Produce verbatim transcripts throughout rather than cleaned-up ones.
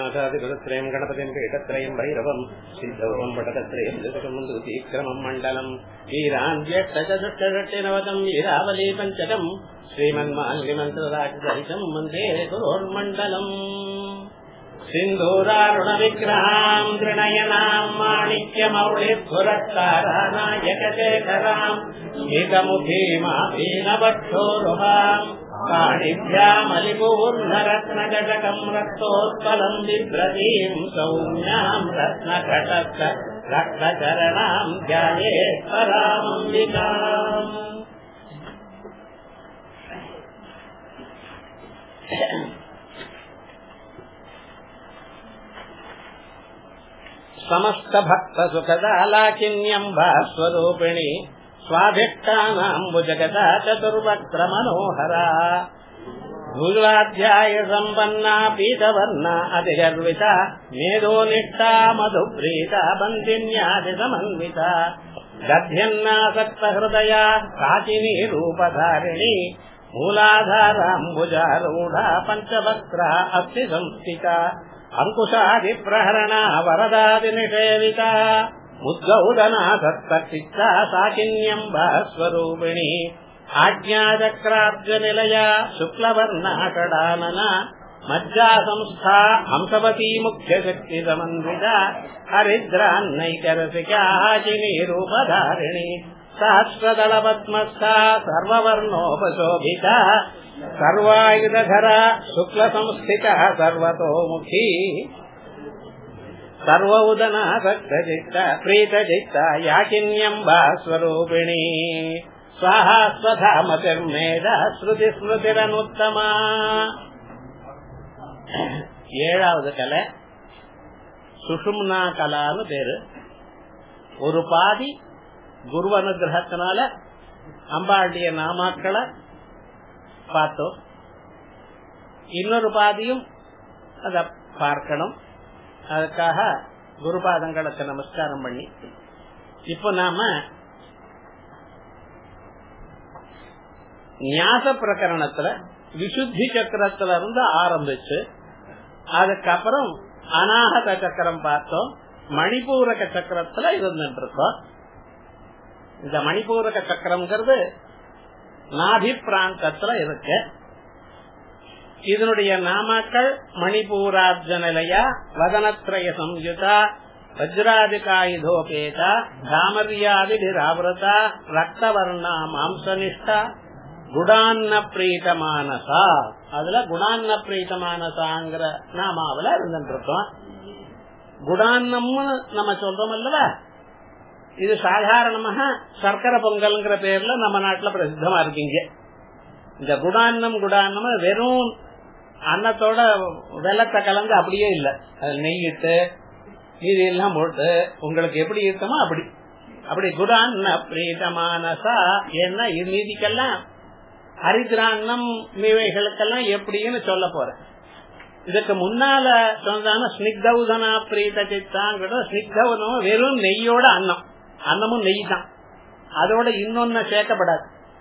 गणनाथादिगुणत्रयम् गणपतिम् पीठत्रयम् भैरवम् सिद्धौकम् पटकत्रयम् दशकमुन्दुतीक्रमम् मण्डलम् वीराञ्जष्टचतुष्टषष्टिनवतम् वीरावली पञ्चकम् श्रीमन्माल्यमन्त्रराजसहितम् वन्दे गुरोर्मण्डलम् सिन्धूरारुणविग्रहाम् त्रिनयनाम् माणिक्यमौलिपुरस्तारानायकशेखराम् स्मितमुखीमापीनवक्षोरुहाम् काणिभ्यामलिपूर्णरत्नजटकम् रक्तोत्पलम् बिभ्रतीम् सौम्याम् रत्नकटस्थ रक्तचरणाम् ध्यायेत् परामम्बिकाम्। समस्त भक्त सुखदालाकिन्यम्बा स्वरूपिणी स्वाभिष्टानाम्बुजगता चतुर्वक्त्र मनोहरा भूलाध्याय सम्पन्ना पीतवर्णा अतिगर्विता मेधोनिष्ठा मधुप्रीता बन्दिन्यादिसमन्विता दध्यन्नासक्त हृदया काचिनी रूपधारिणी मूलाधाराम्बुजारूढा पञ्चवक्त्रा अस्ति संस्थिता अंकुशादिप्रहरणा वरदादिनिषेविता उद्गौदना सत्तचित्ता साकिन्यम्बा स्वरूपिणी आज्ञाचक्राब्जनिलया शुक्लवर्णा षडानना मज्जा संस्था हंसवती मुख्यशक्तिसमन्विता हरिद्रान्नैकरसिका चिनीरूपधारिणी सहस्रदलपद्मस्था सर्ववर्णोपशोभिता सर्वायुधधरा शुक्लसंस्थिता सर्वतोमुखी सर्वउदना सक्तचित्ता प्रीतचित्ता याकिन्यम्बा स्वरूपिणी स्वाहा स्वधामतिर्मेधा ஸ்ருதி ஸ்மிருதிரனுத்தமா. ஏழாவது கலை சுஷும்னா கலான்னு பேரு. ஒரு பாதி குரு அனுகிரகத்தினால அம்பாளுடைய நாமாக்களை பார்த்தோம், இன்னொரு பாதியும் அத பார்க்கணும். அதுக்காக குருபாதங்களுக்கு நமஸ்காரம் பண்ணி இப்ப நாம ஞாச பிரகரணத்துல விசுத்தி சக்கரத்துல இருந்து ஆரம்பிச்சு அதுக்கப்புறம் அநாகத சக்கரம் பார்த்தோம். மணிபூரக சக்கரத்துல இருந்துட்டு இருக்கோம். இந்த மணிபூரக சக்கரம்ங்கிறது நாபி பிராந்தத்துல இருக்கு. இதனுடைய நாமாக்கள் மணிபூரார்ஜனிலையா வதனத்ரய சம்யுதா வஜ்ராதிகாயுதோபேதா தாமர்யாதிராவிரதா ரக்தவர்ணா மாம்சனிஷ்டா குடான்ன பிரீதமானசா. அதுல குடான்ன பிரீதமானசாங்கிற நாமாவில இருந்துட்டு இருக்கோம். குடான்னம்னு நம்ம சொல்றோம் அல்லவா, இது சாதாரணமாக சர்க்கரை பொங்கல்ங்கிற பேர்ல நம்ம நாட்டுல பிரசித்தமா இருக்கீங்க. இந்த குடான்னம் குடான்னம் வெறும் அன்னத்தோட வெள்ளத்தை கலந்து அப்படியே இல்ல, அது நெய்யிட்டு இது எல்லாம் போட்டு உங்களுக்கு எப்படி இருக்கமோ அப்படி அப்படி குடான்ன பிரீதமானசா. ஏன்னா இது நீதிக்கெல்லாம் ஹரித்ரான்னம் மீவைகளுக்கெல்லாம் எப்படின்னு சொல்ல போறேன். இதுக்கு முன்னால சொன்னான ஸ்னிக்தௌதனா பிரீத சித்தாங்கிற ஸ்னிக்தௌதனம் வெறும் நெய்யோட அன்னம், அன்னமும் நெய் தான், அதோட இன்னொன்னு சேர்க்கப்படாது.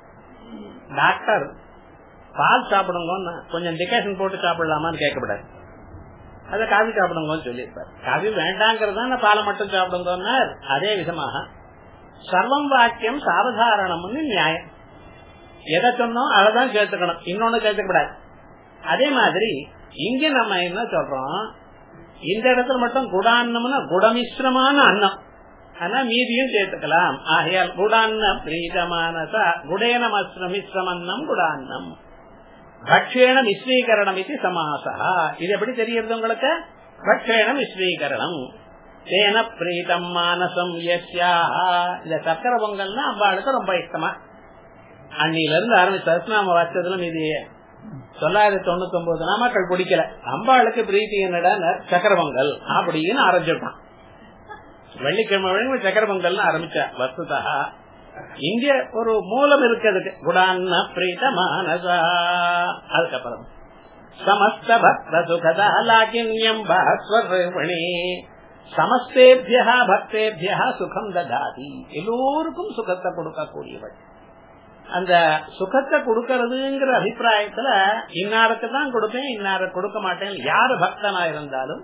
டாக்டர் பால் சாப்பிடுங்க கொஞ்சம் டிகாஷன் போட்டு சாப்பிடலாமான்னு கேட்கப்படாது, அத காவி சாப்பிடுங்கன்னு சொல்லியிருப்பார். காவி வேண்டாங்கிறதா பாலை மட்டும் சாப்பிடுங்க. அதே விதமாக சர்வம் வாக்கியம் சாவதாரணம்னு நியாயம். எதை சொன்னோம் அதான் சேர்த்துக்கணும், இன்னொன்னு சேர்த்துக்கூடாது. அதே மாதிரி இங்க நம்ம என்ன சொல்றோம், இந்த இடத்துல மட்டும் குடான்னம்னா குடமிஸ்ரமான அன்னம், ஆனா மீதியும் சேர்த்துக்கலாம். ஆகையால் குடான்ன பிரீதமானசா குடேன மிஸ்ரமன்னம் குடான்னம் பக்ஷேன மிஸ்ரீகரணம் இது சமாசா. இது எப்படி தெரியுது உங்களுக்கு? பக்ஷேன மிஸ்ரீகரணம் தேன பிரீதம் மானசம் யஸ்யா. இந்த சக்கர பொங்கல்னா அம்பாளுக்கு ரொம்ப இஷ்டமா. அன்னில இருந்து ஆரம்பிச்சு சஸ்நாம வாச்சதுல மீதி தொள்ளாயிரத்தி தொண்ணூத்தி ஒன்பது நாமாக்கள் பிடிக்கல. அம்பாளுக்கு பிரீத்தி என்னடா சக்கர பொங்கல் அப்படின்னு ஆரம்பிச்சுட்டான். வெள்ளிக்கிழமை சக்கர பொங்கல் ஆரம்பிச்சா வஸ்துதா. இங்க ஒரு மூலம் இருக்கிறதுக்கு குடான்ன பிரீத மானசா. அதுக்கப்புறம் சமஸ்த பக்த சுகதா லாகின்யம்பா ஸ்வரூபிணி சமஸ்தேபியா பக்தேபியா சுகம் ததாதி. எல்லோருக்கும் சுகத்தை கொடுக்கக்கூடியவள். அந்த சுகத்தை கொடுக்கறதுங்கிற அபிப்பிராயத்துல இன்னாருக்கு தான் கொடுப்பேன் இன்னாரு கொடுக்க மாட்டேன். யாரு பக்தனா இருந்தாலும்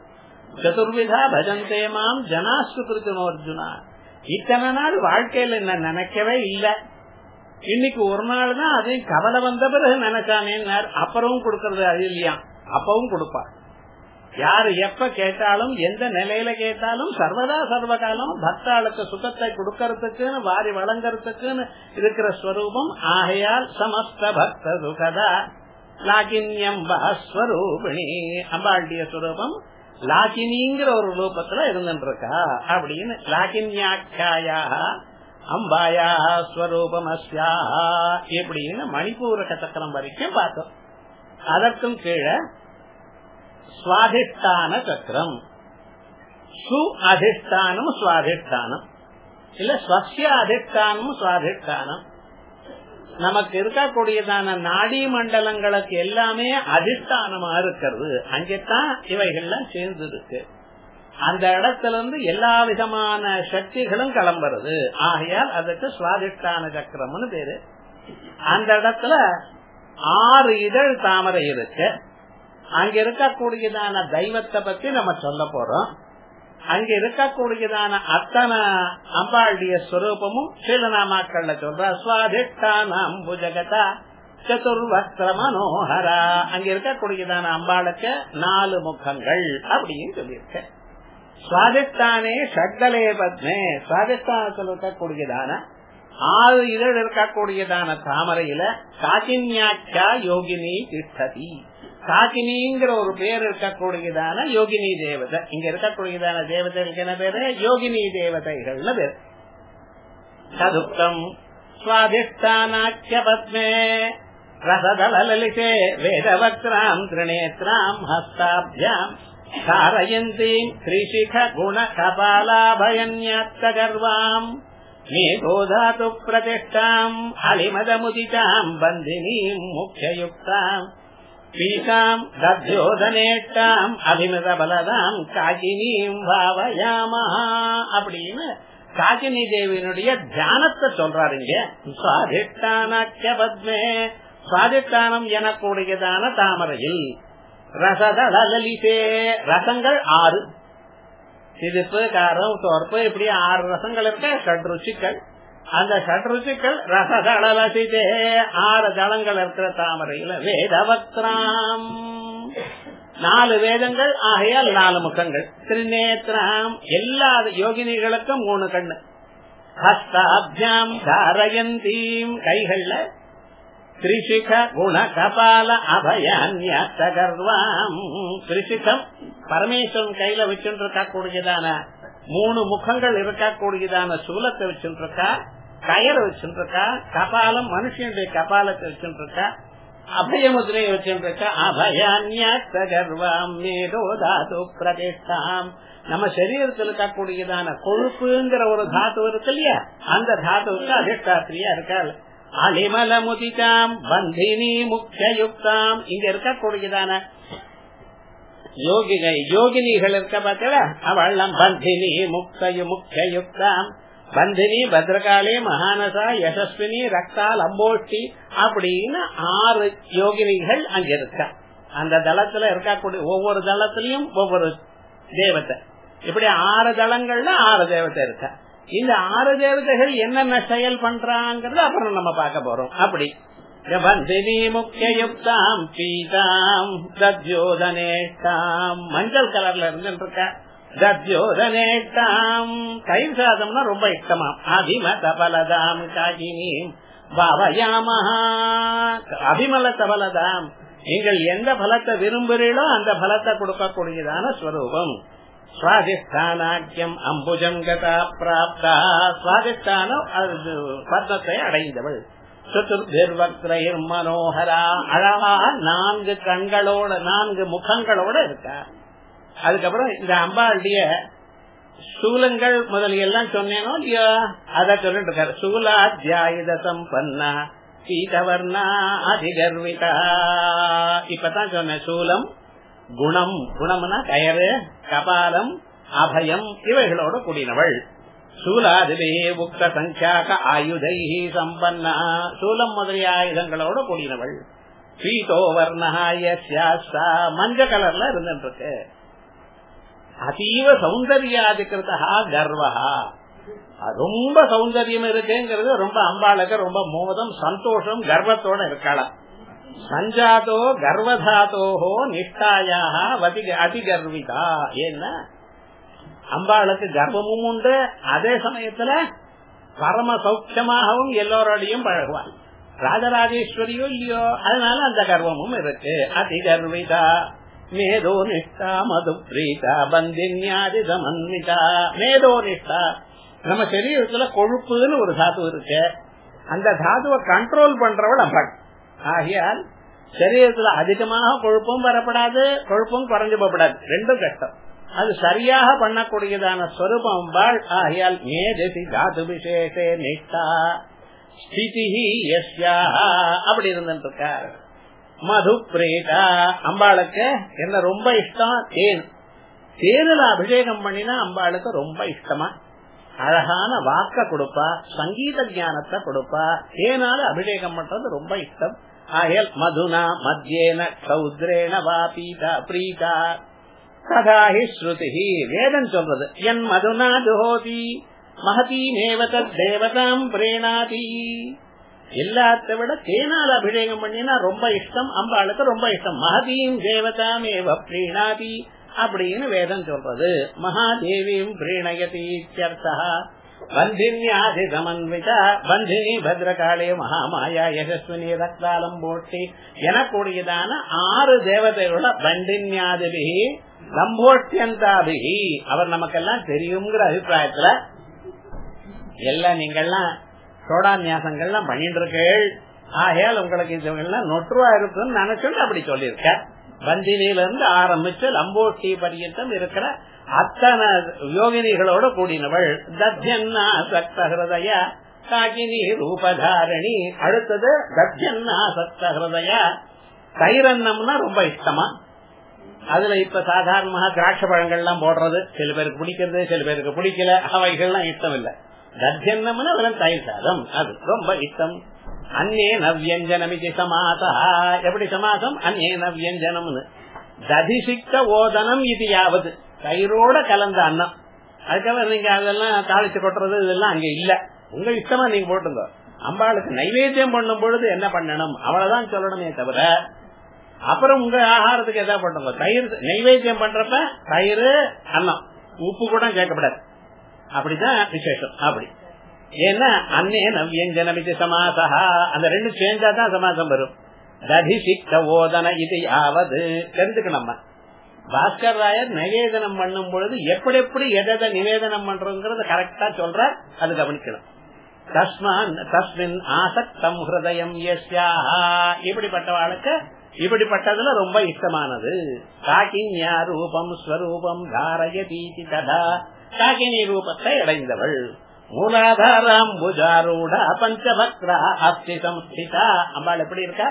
சதுர்விதா பஜந்தே மாம் ஜனாஸ்து கிருத்தனோ அர்ஜுனா. இத்தனை நாள் வாழ்க்கையில என்ன நினைக்கவே இல்லை, இன்னைக்கு ஒரு நாள் தான் அதையும் கவலை வந்த பிறகு நினைச்சானே. அப்புறமும் கொடுக்கறது அது இல்லையா, அப்பவும் கொடுப்பா. யாரு எப்ப கேட்டாலும் எந்த நிலையில கேட்டாலும் சர்வதா சர்வகாலம் பக்தாளுக்கு சுகத்தை கொடுக்கறதுக்குன்னு வாரி வழங்கறதுக்குன்னு இருக்கிற ஸ்வரூபம். ஆகையால் சமஸ்த பக்த சுகதா லாகின்யம் ஸ்வரூபிணி. அம்பாளுடைய ஸ்வரூபம் லாகினிங்கிற ஒரு ரூபத்துல இருந்துருக்கா அப்படின்னு. லாகின்யாக்கியா அம்பாயா ஸ்வரூபம் அஸ்யா எப்படின்னு மணிப்பூரக சக்கரம் வரைக்கும் பார்த்தோம். அதற்கும் கீழே சுவாதிஷ்டான சக்கரம், சு அதிஷ்டானம் சுவாதிஷ்டானம் இல்ல ஸ்வஸ்ய அதிஷ்டானம் சுவாதிஷ்டானம். நமக்கு இருக்கக்கூடியதான நாடி மண்டலங்களுக்கு எல்லாமே அதிஷ்டானமா இருக்கிறது. அங்கேதான் இவைகள்லாம் சேர்ந்து இருக்கு. அந்த இடத்துல இருந்து எல்லா விதமான சக்திகளும் கிளம்புறது. ஆகையால் அதுக்கு சுவாதிஷ்டான சக்கரம்னு பேரு. அந்த இடத்துல ஆறு இதழ் தாமரை இருக்கு. அங்க இருக்கக்கூடியதான தெய்வத்தை பத்தி நம்ம சொல்ல போறோம். அங்க இருக்கக்கூடியதான அத்தனை அம்பாளுடைய ஸ்வரூபமும் சீலநாமாக்கள்ல சொல்ற. சுவாதிஷ்டானம் புஜகதா சதுர்வக்ர மனோகரா. அங்க இருக்கக்கூடியதான அம்பாளுக்கு நாலு முகங்கள் அப்படின்னு சொல்லியிருக்க. சுவாதிஷ்டானே ஷட்கலே பத்மே. சுவாதிஷ்டானத்தில் இருக்கக்கூடியதான ஆறு இதழ் இருக்கக்கூடியதான தாமரையில காக்கின்யாக்கியா யோகினி திஷ்டதி. காக்கினிங்கிற ஒரு பேர் இருக்கக்கூடியதான யோகினி தேவதை. இங்க இருக்கக்கூடியதான தேவதைகளுக்கு என்ன பேரு? யோகினி தேவதைகள்னு பேர். சதுப்தம் சுவாதிஷ்டானாக்கிய பத்மே ரசதலலிதே வேதவக்ராம் திரிநேத்ராம் ஹஸ்தாப்யாம் தாரயந்தீம் த்ரிசிக குண கபாலாபயன்யாத்தகர்வாம் மேதோதாது பிரதிஷ்டாம் அலிமதமுதிதாம் பந்தினீம் முக்கியயுக்தாம் பீதாம் தத்யோதனேட்டாம் அபிமத பலதாம் காகினீம் பாவயாமஹா அப்படின்னு காகினி தேவியினுடைய தியானத்தை சொல்றாரு இங்க. சுவாதிஷ்டானாக்கிய பத்மே. சுவாதிஷ்டானம் எனக்கூடியதான தாமரையில் ரசதலலிதே. ரசங்கள் ஆறு, சிரிப்பு காரம் சோர்ப்பு இப்படி ஆறு ரசங்கள் இருக்க. ஷட்ருச்சிகள். அந்த ஷட்ருச்சிகள் ரசதலலிதே ஆறு தளங்கள் இருக்கிற தாமரையில வேதவக்ராம் நாலு வேதங்கள். ஆகையால் நாலு முகங்கள். திரிநேத்ராம் எல்லா யோகினிகளுக்கும் மூணு கண்ணு. ஹஸ்தாப்யாம் தாரயந்தீம் கைகள்ல திரிசிக குண கபால அபயான்யாத்தகர்வாம். திரிசிகம் பரமேஸ்வரன் கையில வச்சுட்டு இருக்கா கூடியதான மூணு முகங்கள் இருக்கக்கூடியதான சூலத்தை வச்சுட்டு இருக்கா. கயரை வச்சுட்டு இருக்கா. கபாலம் மனுஷனுடைய கபாலத்தை வச்சுட்டு இருக்கா. அபயமுதிரையை வச்சுட்டு இருக்கா. அபயான்யாத்தகர்வாம் மேதோதாது பிரதிஷ்டாம். நம்ம சரீரத்தில் இருக்கக்கூடியதான கொழுப்புங்கிற ஒரு தாத்து இருக்கு இல்லையா, அந்த தாத்துவுக்கு அதிஷ்டாத்திரியா இருக்காள். அலிமல முதிதாம் பந்தினி முக்கியயுக்தாம். இங்க இருக்கக்கூடியதான யோகிகள் யோகினிகள் இருக்க பார்த்தா அவள் பந்தினி முக்தயு முக்கியயுக்தாம். பந்தினி பத்ரகாளி மகானசா யசஸ்வினி ரக்தா லம்போஷ்டி அப்படின்னு ஆறு யோகினிகள் அங்க இருக்க. அந்த தளத்துல இருக்கக்கூடிய ஒவ்வொரு தளத்திலையும் ஒவ்வொரு தேவத்தை. இப்படி ஆறு தளங்கள்ல ஆறு தேவத்தை இருக்க. இந்த ஆறு தேவதைகள் என்னென்ன செயல் பண்றாங்கிறது அப்புறம் நம்ம பார்க்க போறோம். அப்படி பந்தினி முக்கியயுக்தாம் பீதாம் தத்யோதனேட்டாம் மஞ்சள் கலர்ல இருந்துருக்க. தத்யோதனேட்டாம் தயிர் சாதம்னா ரொம்ப இஷ்டமாம். அபிமத பலதாம் காகினீம் பாவயாமஹா. அபிமல தபலதாம் நீங்கள் எந்த பலத்தை விரும்புறீங்களோ அந்த பலத்தை கொடுக்கக்கூடியதான ஸ்வரூபம். சுவாதிஷ்டானாக்கியம் அம்புஜம் கதா பிராப்தா. சுவாதிஷ்டானம் பத்மத்தை அடைந்தவள். சதுர்பிர்வக்ரயிர் மனோகரா. அழகா நான்கு கண்களோட நான்கு முகங்களோட இருக்கா. அதுக்கப்புறம் இந்த அம்பாளுடைய சூலங்கள் முதலியெல்லாம் சொன்னேனோ இல்லையா, அத சொல்லிட்டு இருக்காரு. சூலாத்யாயுத சம்பன்னா சீதவர்ணா அதிகர்விதா. இப்பதான் சொன்ன சூலம் குணம். குணம்னா கயறு கபாலம் அபயம் இவைகளோடு கூடினவள். சூலாதிபே உக்த சங்கியாக ஆயுதை சம்பன்னா. சூலம் முதலிய ஆயுதங்களோடு கூடினவள். பீதோ வர்ணா மஞ்ச கலர்ல இருந்துட்டு இருக்கு. அதீவ சௌந்தர்யாதிகிருதா கர்வா, ரொம்ப சௌந்தர்யம் இருக்குங்கிறது ரொம்ப அம்பாளுக்கு ரொம்ப மோதம், சந்தோஷம், கர்வத்தோட இருக்கலாம். சஞ்சாதோ கர்வதாதோஹோ நிஷ்டாயாக அதிகர்விதா. ஏன்னா அம்பாளுக்கு கர்வமும் உண்டு, அதே சமயத்துல பரம சௌக்கியமாகவும் எல்லோரோடையும் பழகுவாள். ராஜராஜேஸ்வரியோ இல்லையோ, அதனால அந்த கர்வமும் இருக்கு. அதிகர்விதா மேதோ நிஷ்டா மது பிரீதா பந்தின்யாதி சமன்விதா. மேதோ நிஷ்டா, நம்ம சரீரத்துல கொழுப்புன்னு ஒரு தாது இருக்கு, அந்த தாதுவை கண்ட்ரோல் பண்றவள் அம்பாள். ஆகையால் சரீரத்துல அதிகமாக கொழுப்பும் வரப்படாது, கொழுப்பும் குறைஞ்சு போகப்படாது, ரெண்டும் கஷ்டம். அது சரியாக பண்ணக்கூடியதான ஸ்வரூபம் அம்பாள். ஆகையால் மேதசி தாது விசேஷே நிஷ்டா ஸ்திதி அப்படி இருந்துட்டு இருக்கார். மது பிரேதா, அம்பாளுக்கு என்ன ரொம்ப இஷ்டம்? தேன். தேனில அபிஷேகம் பண்ணினா அம்பாளுக்கு ரொம்ப இஷ்டமா. அழகான வாக்க கொடுப்பா, சங்கீத ஞானத்தை கொடுப்பா, தேனால அபிஷேகம் பண்றது ரொம்ப இஷ்டம். ஆயல் மதுனா மத்தியேன சௌத்ரேன வா பீதா பிரீதா கதாஹி ஸ்ருதி. வேதம் சொல்றது என் மதுனா ஜுஹோதி மகதி மேவத தேவதாம் பிரேணாதி. எல்லாத்த விட தேனால் அபிஷேகம் பண்ணினா ரொம்ப இஷ்டம், அம்பாளுக்கு ரொம்ப இஷ்டம். மகதீம் தேவதாம் ஏவ பிரீணாதி அப்படின்னு வேதம் சொல்றது. மகாதேவியும் பிரீணயதி இத்யர்த்தா. பந்தின்யாதி சமன்விதா பந்தினி பத்ரகாளே மகாமாயா யசஸ்வினி ரக்தாலம்போட்டி எனக்கூடியதான ஆறு தேவதைகளோட பண்டின்யாதிபிகி லம்போட்டியந்தாபிகி அவர் நமக்கெல்லாம் தெரியுங்கிற அபிப்பிராயத்துல எல்லாம் நீங்கெல்லாம் சோடான்யாசங்கள்லாம் பண்ணிட்டு இருக்கீள். ஆகையால் உங்களுக்கு இதெல்லாம் நொற்றுவா இருக்குன்னு நினைச்சுட்டு அப்படி சொல்லியிருக்க. பந்தினியில இருந்து ஆரம்பிச்சு லம்போட்டி பரியந்தம் இருக்கிற அத்தனை யோகினிகளோட கூடினவள். தத்யன்னா சக்த ஹிருதய காகினி ரூபதாரணி. அடுத்தது தத்யன்னா சக்த ஹிருதய. தைரன்னம்னா ரொம்ப இஷ்டமா. அதுல இப்ப சாதாரணமாக திராட்சை பழங்கள்லாம் போடுறது சில பேருக்கு பிடிக்கிறது, சில பேருக்கு பிடிக்கல, அவைகள்லாம் இஷ்டம் இல்ல. தத்யன்னம்னா வெறும் தயிர் சாதம், அது ரொம்ப இஷ்டம். அந்நே நவ்யஞ்சனமிதி சமாசா. எப்படி சமாசம்? அந்நே நவ்யஞ்சனம்னு. ததிசிக்த ஓதனம் இது யாவது, தயிரோட கலந்த அன்னம். அதுக்காக நீங்க அதெல்லாம் தாளிச்சு கொட்டுறது இதெல்லாம் அங்க இல்ல. உங்க இஷ்டமா நீங்க போட்டுங்க. அம்பாளுக்கு நைவேத்தியம் பண்ணும் பொழுது என்ன பண்ணணும் அவ்வளவுதான் சொல்லணுமே தவிர அப்புறம் உங்க ஆகாரத்துக்கு எதாவது பண்ணுங்க. தயிர் நைவேத்தியம் பண்றப்ப தயிர் அன்னம் உப்பு கூட சேர்க்கப்படாது. அப்படிதான் விசேஷம். அப்படி ஏன்னா அன்னே நவ்யஞ்சனமிதி சமாசா, அந்த ரெண்டு சேர்ந்தா தான் சமாசம் வரும். ததிசிக்த ஓதன இது யாவது தெரிஞ்சுக்கணும். பாஸ்கர் ராயர் நிவேதனம் பண்ணும் பொழுது எப்படி எப்படி எதை நிவேதனம் பண்றோங்கிறது கரெக்டா சொல்ற, அது கவனிக்கணும். தஸ்மான் தஸ்மின் ஆசக்தம் ஹிருதயம் யஸ்யாஹா. இப்படிப்பட்டவாளுக்கு இப்படிப்பட்டதுல ரொம்ப இஷ்டமானது. காகின்யா ரூபம் ஸ்வரூபம் தாரயதி ததா. காகினி ரூபத்தை அடைந்தவள். மூலாதாரம் புஜாரூட பஞ்சபக்ரா அஸ்தி சம்ஸ்திதா. அம்பாள் எப்படி இருக்கா?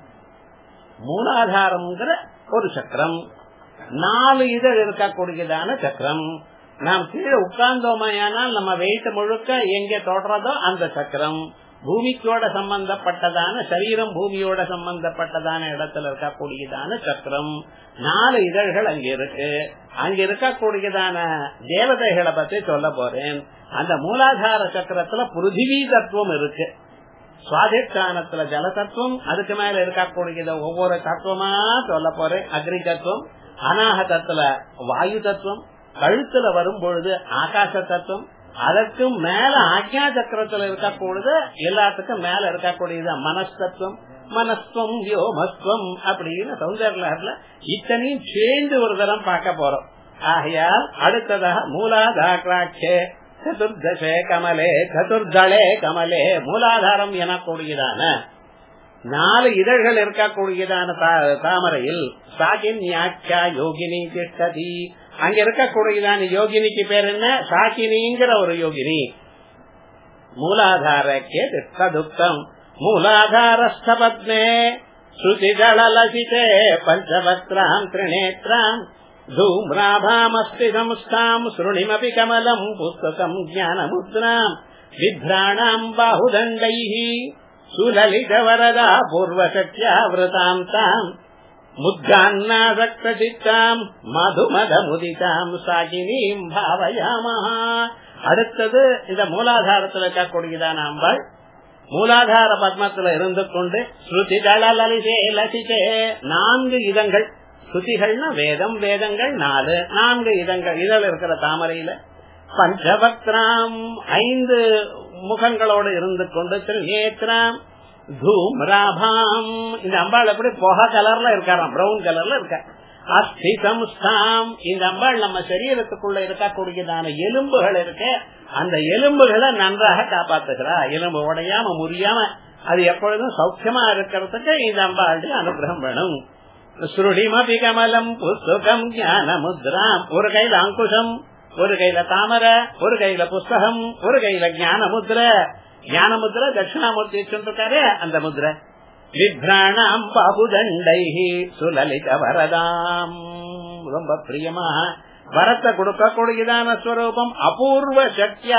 மூலாதாரம்ங்கிற ஒரு சக்கரம், நாலு இதழ் இருக்கக்கூடியதான சக்கரம். நாம் கீழே உட்கார்ந்தோமையானால் நம்ம வெயிட் முழுக்க எங்க தொடர்றதோ அந்த சக்கரம். பூமிக்கோட சம்பந்தப்பட்டதான சரீரம், பூமியோட சம்பந்தப்பட்டதான இடத்துல இருக்கக்கூடியதான சக்கரம். நாலு இதழ்கள் அங்க இருக்கு. அங்க இருக்கக்கூடியதான தேவதைகளை பத்தி சொல்ல போறேன். அந்த மூலாதார சக்கரத்துல பிருத்திவி தத்துவம் இருக்கு. சுவாதிஷ்டானத்துல ஜல தத்துவம், அதுக்கு மேல இருக்கக்கூடியத ஒவ்வொரு தத்துவமா சொல்ல போறேன். அக்னி தத்துவம், அநாகதத்துல வாயு தத்துவம், கழுத்துல வரும் பொழுது ஆகாச தத்துவம், அதற்கும் மேல ஆக்ஞா சக்கரத்துல இருக்கக்கூடியது, எல்லாத்துக்கும் மேல இருக்கக்கூடியது மனஸ்தத்துவம், மனஸ்துவம் யோமஸ்துவம் அப்படின்னு சௌந்தர்யலஹர்ல இத்தனையும் சேர்ந்து ஒரு தரம் பார்க்க போறோம். ஆகையால் அடுத்ததாக மூலாதாராட்சே சதுர்தசே கமலே சதுர்தளே கமலே. மூலாதாரம் எனக்கூடியதான நாலு இதழ்கள் இருக்கக்கூடியதான தாமரையில் சாகின்யாட்சா யோகினி திஷ்டதி. அங்க இருக்கக்கூடியதான யோகினிக்கு பேர் என்ன? சாகினிங்கிற ஒரு யோகினி. மூலாதாரக்கே திஷ்டதுக்தம் மூலாதாரஸ்தபத்மே ஸ்ருதிஜலலசிதே பஞ்சவக்ராம் திரிநேத்ராம் தூம்ராபாமஸ்தி சம்ஸ்தாம் ஸ்ருணிமபி கமலம் புஸ்தகம் ஞானமுத்ராம் விப்ராணாம் பாஹுதண்டைஹி சுலலித வரதா பூர்வசக்தியா விரதாம் தாம் முத்கான்னாசக்தசித்தாம் மதுமத முதிதாம் சாகினீம் பாவயாமஹா. அடுத்தது இந்த மூலாதாரத்தில் இருக்கக்கூடியதான அம்பாள் மூலாதார பத்மத்துல இருந்து கொண்டு ஸ்ருதி தளலிதே லசிதே நான்கு இதங்கள், ஸ்ருதிகள்னா வேதம், வேதங்கள் நாலு, நான்கு இதங்கள் இதழ் இருக்கிற தாமரையில பஞ்சபக்திராம் ஐந்து முகங்களோடு இருந்து கொண்டு திருநேத்ராம் தூம்ராபாம் இந்த அம்பாள் எப்படி புகை கலர்ல இருக்காராம், பிரவுன் கலர்ல இருக்கா. அஸ்திதம்ஸ்தாம் இந்த அம்பாள் நம்ம சரீரத்துக்குள்ள இருக்கக்கூடியதான எலும்புகள் இருக்க அந்த எலும்புகளை நன்றாக காப்பாத்துகிறா. எலும்பு உடையாம முறியாம அது எப்பொழுதும் சௌக்கியமா இருக்கிறதுக்கு இந்த அம்பாளுடைய அனுகிரகம் வேணும். ஸ்ருடிமபி கமலம் புஸ்தகம் ஞான முத்ராம் ஒரு கையில அங்குஷம், ஒரு கையில தாமரை, ஒரு கையில புஸ்தகம், ஒரு கையில ஞான முத்ர. ஞான முத்ர தட்சிணாமூர்த்தி வச்சுருக்காரு அந்த முத்ர. விப்ராணாம் பாபுதண்டைஹி சுலலித வரதாம் ரொம்ப பிரியமா வரத்தை கொடுக்கக்கூடியதான ஸ்வரூபம். அபூர்வ சக்தியா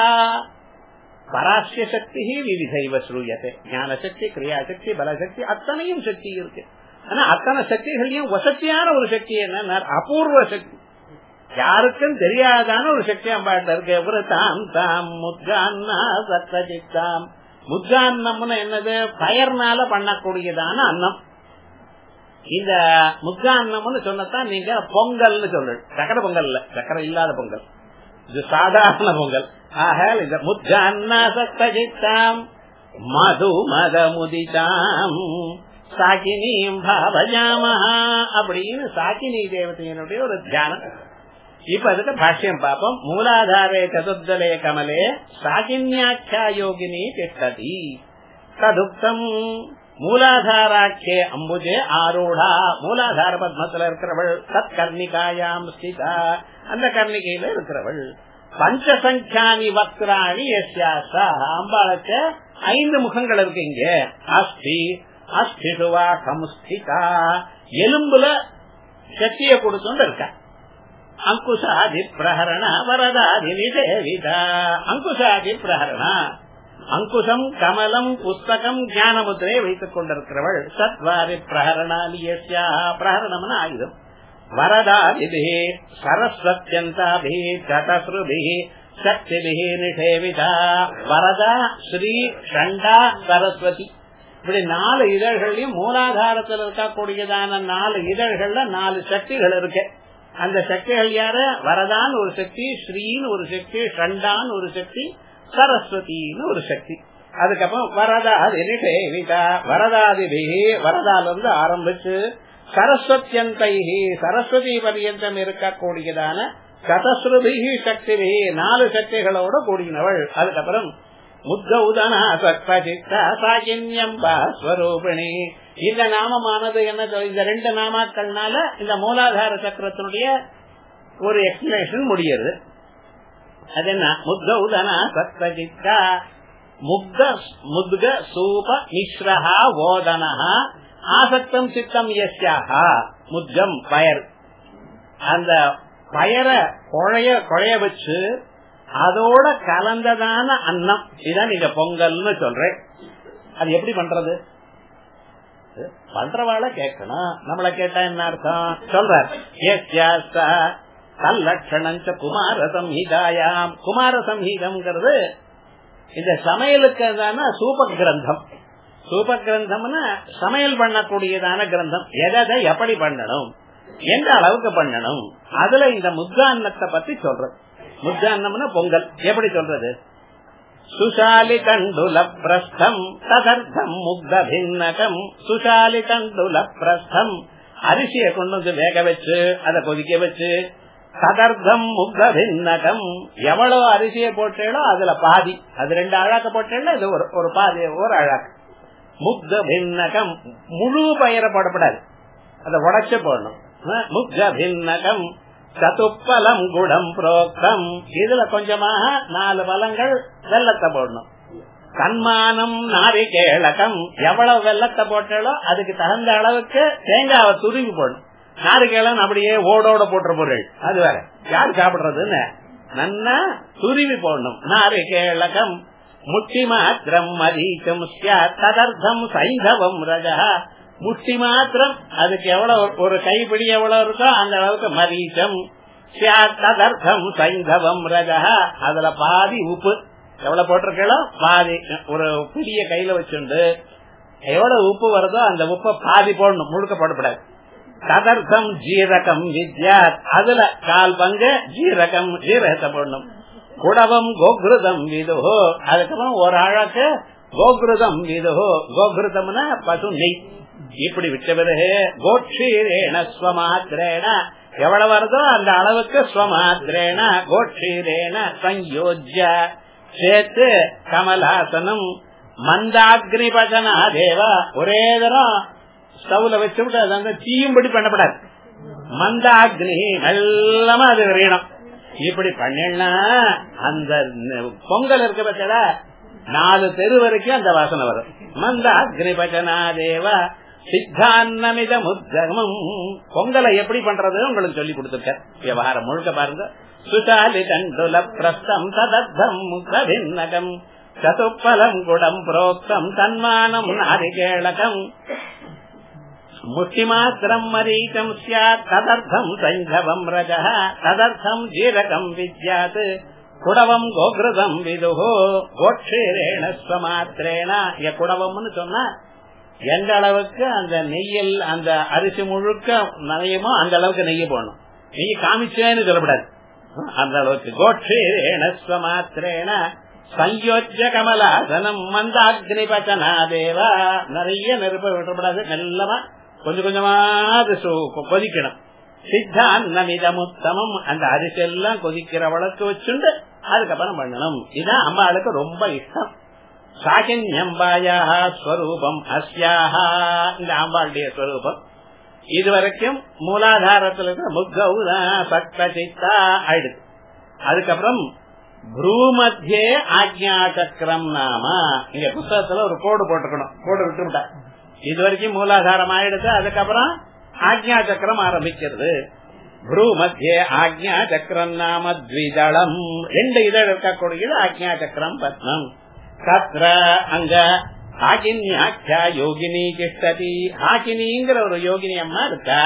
பராசிய சக்தி விவிதைவ ஸ்ரூயத்தை. ஞான சக்தி, கிரியாசக்தி, பலசக்தி அத்தனையும் சக்தி இருக்கு. ஆனா அத்தனை சக்திகளையும் வசதியான ஒரு சக்தி என்ன, அபூர்வ சக்தி, யாருக்கும் தெரியாதான ஒரு சக்தி அம்பாட்ட இருக்கு. விரதாம் தாம் முத்கான்னா சத்தஜித்தாம். முத்கான்னம்னு என்னது, பயர்னால பண்ணக்கூடியதான அன்னம். இந்த முத்கான்னம்னு சொன்னதான் நீங்க பொங்கல்னு சொல்லு, சக்கரை பொங்கல் இல்ல, சக்கரை இல்லாத பொங்கல், இது சாதாரண பொங்கல். ஆக இந்த முத்கான்னா சத்தஜித்தாம் மது மத முதிதாம் சாகினீம் பாவயாமஹா அப்படின்னு சாகினி தேவதையினுடைய ஒரு தியானம். இப்ப அதுக்கு பாஷ்யம் பாப்போம். மூலாதாரே சதுர்தலே கமலே சாகின்யாட்சா யோகினி திஷ்டதி ததுக்தம் மூலாதாராட்சே அம்புஜே ஆரூடா. மூலாதார பத்மத்துல இருக்கிறவள் தத் கர்ணிகாயாம் ஸ்திதா அந்த கர்ணிகையில இருக்கிறவள். பஞ்சசங்கியானி வக்ராணி யஸ்யாசா அம்பாளுக்க ஐந்து முகங்கள் இருக்கு. இங்க அஸ்தி அஸ்திடுவா சமுஸ்திதா எலும்புல சக்தியை கொடுத்து இருக்கா. அங்குசாதி பிரஹரண வரதாதி நிஷேவிதா. அங்குசாதி பிரஹரண அங்குசம் கமலம் புஸ்தகம் ஞான முத்திரையை வைத்துக் கொண்டிருக்கிறவள். சத்வாரி பிரஹரணாலியஸ்யா பிரஹரணம்னு ஆயுதம். வரதாதிபி சரஸ்வத்யந்தாபி சதஸ்ருபி சக்திபிஹி நிஷேவிதா. வரதா ஸ்ரீ ஷண்டா சரஸ்வதி இப்படி நாலு இதழ்களையும் மூலாதாரத்தில் இருக்கக்கூடியதான நாலு இதழ்கள்ல நாலு சக்திகள் இருக்கு. அந்த சக்திகள் யாரு, வரதான் ஒரு சக்தி, ஸ்ரீன்னு ஒரு சக்தி, ஷண்டான்னு ஒரு சக்தி, சரஸ்வதினு ஒரு சக்தி. அதுக்கப்புறம் வரதாதி நிஷேவிதா வரதாதிபிஹி வரதால இருந்து ஆரம்பிச்சு சரஸ்வத்யந்தைஹி சரஸ்வதி பர்யந்தம் இருக்கக்கூடியதான சதஸ்ருபிஹி சக்திபிஹி நாலு சக்திகளோட கூடினவள். அதுக்கப்புறம் முத்தௌதனா சத்வசித்தா சாகின்யம்பா ஸ்வரூபிணி. இந்த நாமமானது என்ன, இந்த ரெண்டு நாமாக்கள்னால இந்த மூலாதார சக்கரத்தினுடைய ஒரு எக்ஸ்பிளேஷன் முடியுது. அது என்ன, முத்தௌதனா சத்வசித்தா முக்த முத்க சூப மிஸ்ரஹா ஓதனஹா ஆசக்தம் சித்தம் யஸ்யாஹா. முத்கம் பயர், அந்த பயரை குழைய குழைய வச்சு அதோட கலந்ததான அன்னம், இதான் நீங்க பொங்கல்னு சொல்றேன். அது எப்படி பண்றது, பண்றவாள கேட்கணும். நம்மள கேட்டா என்ன அர்த்தம் சொல்ற. தல்லட்சணஞ்ச குமார சம்ஹிதாயாம். குமார சம்ஹிதம்ங்கிறது இந்த சமையலுக்கு தான சூப கிரந்தம். சூப கிரந்தம்னா சமையல் பண்ணக்கூடியதான கிரந்தம். எதை எப்படி பண்ணணும், எந்த அளவுக்கு பண்ணணும், அதுல இந்த முத்தான்னத்தை பத்தி சொல்றது. முத்தான்னம்னா பொங்கல் எப்படி சொல்றது. சுஷாலி தண்டுல பிரஸ்தம் ததர்த்தம் முக்த பின்னகம். சுஷாலி தண்டுல பிரஸ்தம் அரிசியை கொண்டு வந்து வேக வச்சு அதை கொதிக்க வச்சு ததர்த்தம் முக்த பின்னகம். எவ்வளவு அரிசியை போட்டேனோ அதுல பாதி, அது ரெண்டு அழாக்க போட்டேன்னா இது ஒரு பாதி ஒரு அழாக்கு. முக்த பின்னகம் முழு பயிரை போடப்படாது, அதை உடைச்சு போடணும். முக்த பின்னகம் சதுப்பலம் குடம் புரோக்தம். இதுல கொஞ்சமாக நாலு பழங்கள் வெள்ளத்தை போடணும். கண்மானம் நாரிகேளகம் எவ்வளவு வெள்ளத்தை போட்டாலோ அதுக்கு தகுந்த அளவுக்கு தேங்காவை துருவி போடணும். நாரிகேளம் அப்படியே ஓடோட போட்டுற பொருள் அது வேற, யாரு சாப்பிடுறதுன்னு நன்னா துருவி போடணும். நாரிகேளகம் முட்டி மாத்திரம் மரீச்சம் ததர்த்தம் சைந்தவம் ரஜா. முஷ்டி மாத்திரம் அதுக்கு எவ்வளவு ஒரு கைப்பிடி எவ்வளவு இருக்கோ அந்த அளவுக்கு மரீச்சம் ததர்த்தம் சைந்தவம் ரஜா அதுல பாதி உப்பு எவ்வளவு போட்டிருக்கோ பாதி ஒரு பிடிய கையில வச்சுண்டு எவ்வளவு உப்பு வருதோ அந்த உப்பை பாதி போடணும், முழுக்க போடப்படாது. ததர்த்தம் ஜீரகம் வித்யாத் அதுல கால் பங்கு ஜீரகம் ஜீரகத்தை போடணும். குடவம் கோகிருதம் விதுஹோ அதுக்கப்புறம் ஒரு ஆழக்கு கோகிருதம் விதுஹோ கோகிருதம்னா பசு நெய். இப்படி விட்ட பிறகு கோட்சீரேண ஸ்வமாத்ரேண எவ்வளவு வருதோ அந்த அளவுக்கு ஸ்வமாத்ரேண கோட்சீரேண சயோஜ்ய சேர்த்து கமலாசனம் மந்தாக்னி பச்சனா தேவா ஒரே தரம் ஸ்டவ்ல வச்சு விட்டு அது வந்து தீயும்படி பண்ணப்படாது. மந்தாக்னி நல்லமா அது வேணும். இப்படி பண்ணா அந்த பொங்கல் இருக்க பட்சா நாலு தெரு வரைக்கும் அந்த வாசனை வரும். மந்தாக்னி பச்சனா தேவா சித்தான்னமித முத்தகமும் பொங்கலை எப்படி பண்றது உங்களுக்கு சொல்லி கொடுத்துருக்க. விவகாரம் முழுக்க பாருங்க. சுசாலி தண்டுல பிரஸ்தம் ததத்தம் முகபின்னகம் சதுப்பலம் குடம் புரோக்தம் தன்மானம் நாரிகேளகம் முஷ்டிமாத்திரம் மரீச்சம் ஸ்யாத் ததர்த்தம் சைந்தவம் ரஜா ததர்த்தம் ஜீரகம் வித்யாத் குடவம் கோகிருதம் விதுஹோ கோட்சீரேண ஸ்வமாத்ரேண. குடவம்னு சொன்னா எந்த அளவுக்கு அந்த நெய்யில் அந்த அரிசி முழுக்க நனையுமோ அந்த அளவுக்கு நெய்ய போடணும். நெய் காமிச்சேன்னு சொல்லப்படாது. அந்த அளவுக்கு கோட்சீரேண ஸ்வமாத்ரேண சயோஜ்ய கமலாசனம் மந்தாக்னி பச்சனா தேவா நிறைய நெருப்ப விட்டப்படாது. நல்லமா கொஞ்சம் கொஞ்சமா கொதிக்கணும். சித்தான்னமிதமுத்தமம் அந்த அரிசி எல்லாம் கொதிக்கிற வழக்கு வச்சுண்டு அதுக்கப்புறம் பண்ணணும். இதுதான் அம்பாளுக்கு ரொம்ப இஷ்டம். சாகின்யம்பாயா ஸ்வரூபம் அஸ்யாஹா இந்த அம்பாளுடைய ஸ்வரூபம். இதுவரைக்கும் மூலாதாரத்தில் இருக்கிற முக்கௌதா சக்த சித்தா ஆயிடுது. அதுக்கப்புறம் ப்ரூமத்தியே ஆக்ஞா சக்கரம் நாம இங்க புத்தகத்துல ஒரு கோடு போட்டுக்கணும். கோடு விட்டுவிட்டா இது வரைக்கும் மூலாதாரம் ஆயிடுது. அதுக்கப்புறம் ஆக்ஞா சக்கரம் ஆரம்பிக்கிறது. ப்ரூமத்தியே ஆக்ஞா சக்கரம் நாம த்விதளம் ரெண்டு இதழ் இருக்கக்கூடியது ஆக்ஞா சக்கரம் பத்மம். தத்ர அங்க ஆகின்யாख्या யோகினி கிஷ்டதி ஆகினிங்கிற ஒரு யோகினி அம்மா இருக்கா.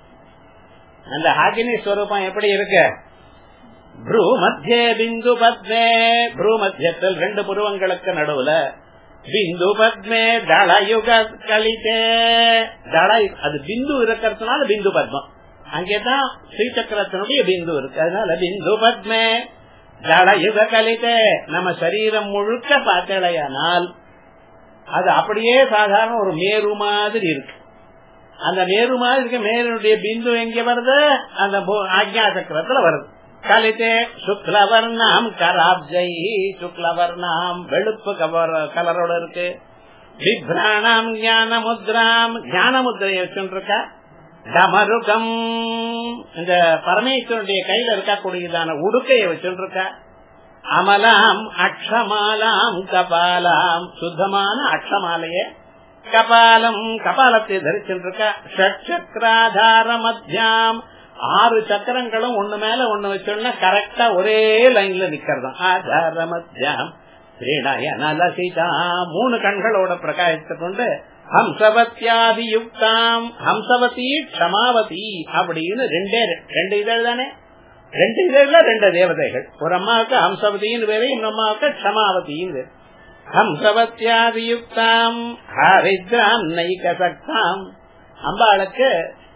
அந்த ஆகினி ஸ்வரூபம் எப்படி இருக்கு? ப்ரூ மத்தியே பிந்து பத்மே ப்ரூ மத்தியத்தில் ரெண்டு புருவங்களுக்கு நடுவுல பிந்து பத்மே தளயுக கலிதே தள அது பிந்து இருக்கிறதுனால பிந்து பத்மம். அங்கேதான் ஸ்ரீசக்கரத்தினுடைய பிந்து இருக்கு. அதனால பிந்து பத்மே தளயுக கலிதே. நம்ம சரீரம் முழுக்க பார்த்தலையானால் அது அப்படியே சாதாரண ஒரு மேரு மாதிரி இருக்கு. அந்த மேரு மாதிரி இருக்க மேருடைய பிந்து எங்க வருது? அந்த ஆக்ஞா சக்கரத்துல வருது. கலிதே சுக்லவர்ணம் கராப்ஜை சுக்லவர்ணம் வெளுப்பு கலரோட இருக்கு. விப்ராணம் ஞான முத்ராம் ஞான முத்திரையை வச்சுருக்கா. டமருகம் இந்த பரமேஸ்வரனுடைய கையில இருக்கக்கூடியதான உடுக்கையை வச்சுருக்கா. அமலாம் அக்ஷமாலாம் கபாலாம் சுத்தமான அக்ஷமாலைய கபாலம் கபாலத்தை தரிச்சுருக்கா. ஷட்சக்கராதார மத்தியாம் ஆறு சக்கரங்களும் ஒண்ணு மேல ஒண்ணு வச்சோம்னா கரெக்டா ஒரே லைன்ல நிக்கிறதா. ஆதார மத்தியாம் ஸ்ரீநயனலசிதா மூணு கண்களோட பிரகாசத்தை கொண்டு ஹம்சவத்தியாதி யுக்தாம் ஹம்சவதி க்ஷமாவதி அப்படின்னு ரெண்டே ரெண்டு இதழ் தானே. ரெண்டு இதழ்ல ரெண்டு தேவதைகள். ஒரு அம்மாவுக்கு ஹம்சவதின்னு பேரு, இன்னொரு அம்மாவுக்கு க்ஷமாவதின்னு பேரு. ஹம்சவத்தியாதி யுக்தாம் ஹரித்ராம் நைக சக்தாம் அம்பாளுக்கு